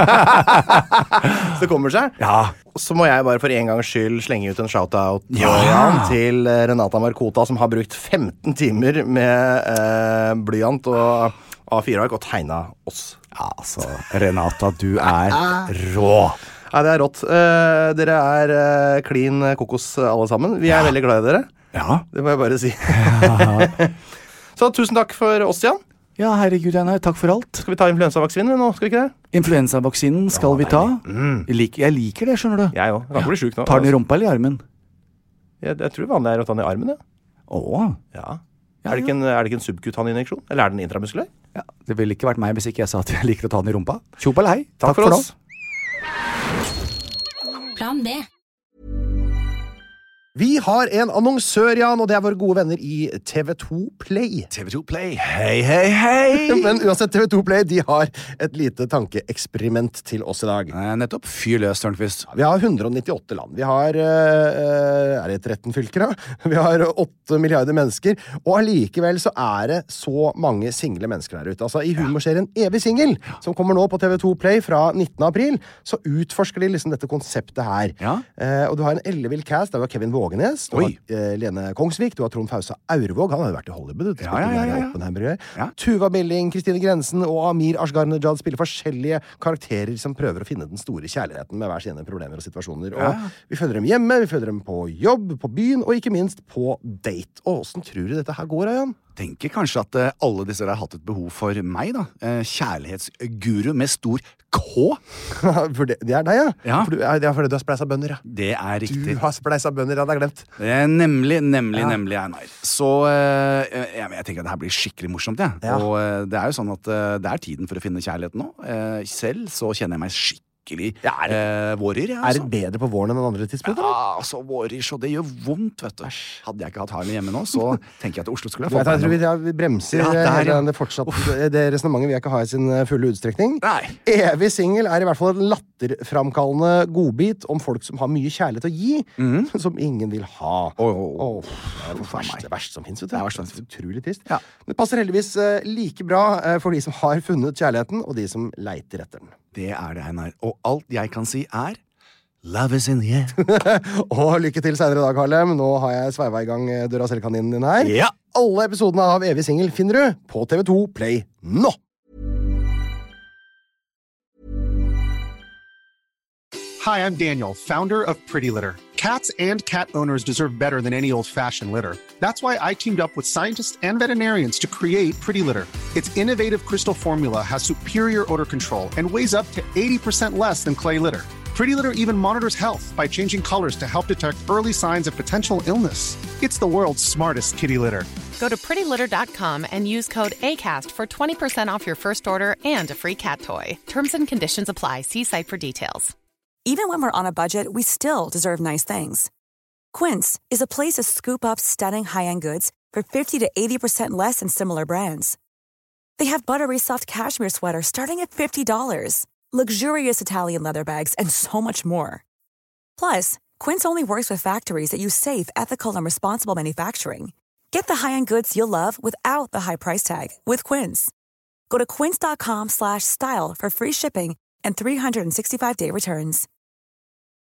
så det kommer seg. Ja. Så må jeg bare for en gangs skyld slenge ut en shout-out til Renata Markota, som har brukt 15 timer med blyant og A4-ark og tegna oss. Ja, altså, Renata, du er rå. Ja, det er rått. Dere er clean kokos alle sammen. Vi er veldig glad i dere. Ja. Det må jeg bare si. Så tusen takk for oss, Jan. Ja, herregud, Einar, takk for alt. Skal vi ta influensavaksinen nå, skal vi ikke det? Influensavaksinen skal vi ta. Jeg liker det, skjønner du. Jeg også, jeg kan bli syk nå. Tar den i rumpa eller i armen? Jeg tror vanlig er å ta den i armen, ja. Ja. Er det ikke en subkutaninjeksjon? Eller er den intramuskulær? Ja, det ville ikke vært meg hvis ikke jeg sa at jeg liker å ta den i rumpa. Tjopp eller hei. Takk for oss. Plan B. Vi har en annonsør, Jan, og det er våre gode venner i TV2 Play. TV2 Play, hei, hei, hei! Men uansett, TV2 Play, de har et lite tankeeksperiment til oss i dag. Nettopp, fyr løs, Tørnqvist. Vi har 198 land. Vi har, er det 13 fylker da? Vi har 8 milliarder mennesker, og allikevel så er det så mange single mennesker der ute. Altså, i humorserien Evig Single, som kommer nå på TV2 Play fra 19. april, så utforsker de liksom dette konseptet her. Ja. Og du har en ellevill cast, der var Kevin Vågenes, du har Lene Kongsvik, du har Trond Fausa Aurvåg, han har jo vært i Hollywood, ja. Tuva Milling, Kristine Grensen og Amir Ashgar-Nejad spiller forskjellige karakterer som prøver å finne den store kjærligheten med hver sine problemer og situasjoner. Og vi følger dem hjemme, vi følger dem på jobb, på byen, og ikke minst på date. Og hvordan tror du dette her går, Jan? Tenker kanskje at alle disse har hatt et behov for meg, da. Kjærlighetsguru med stor K. For det er deg, ja? Ja. For det er fordi du har spleisa bønner, ja. Det er riktig. Du har spleisa bønner, ja, det er glemt. Det er nemlig, Einar. Så jeg tenker at det her blir skikkelig morsomt, jeg. Ja. Og det er jo sånn at det er tiden for å finne kjærligheten nå. Selv så kjenner jeg meg skikkelig vårer, ja, altså. Er det bedre på våren enn andre tidspunkter? Ja, altså vårer, så det gjør vondt, vet du. Hadde jeg ikke hatt Harlem hjemme nå, så tenker jeg at Oslo skulle ha fått jeg tror vi bremser det resonemanget vil jeg ikke ha i sin fulle utstrekning. Nei. Evig Single er i hvert fall en latterframkallende godbit om folk som har mye kjærlighet å gi, som ingen vil ha. Det er det verste som finnes, vet du. Det er utrolig trist. Ja. Det passer heldigvis like bra for de som har funnet kjærligheten, og de som leiter etter den. Det er det, Einar. Og alt jeg kan si er Love is in the air. Og lykke til senere i dag, Harlem. Nå har jeg sveiva i gang døra selv-kaninen din her. Ja. Alle episodene av Evig Single finner du på TV2 Play nå! Hi, I'm Daniel, founder of Pretty Litter. Cats and cat owners deserve better than any old-fashioned litter. That's why I teamed up with scientists and veterinarians to create Pretty Litter. Its innovative crystal formula has superior odor control and weighs up to 80% less than clay litter. Pretty Litter even monitors health by changing colors to help detect early signs of potential illness. It's the world's smartest kitty litter. Go to prettylitter.com and use code ACAST for 20% off your first order and a free cat toy. Terms and conditions apply. See site for details. Even when we're on a budget, we still deserve nice things. Quince is a place to scoop up stunning high-end goods for 50 to 80% less than similar brands. They have buttery soft cashmere sweaters starting at $50, luxurious Italian leather bags, and so much more. Plus, Quince only works with factories that use safe, ethical, and responsible manufacturing. Get the high-end goods you'll love without the high price tag with Quince. Go to quince.com/style for free shipping and 365-day returns.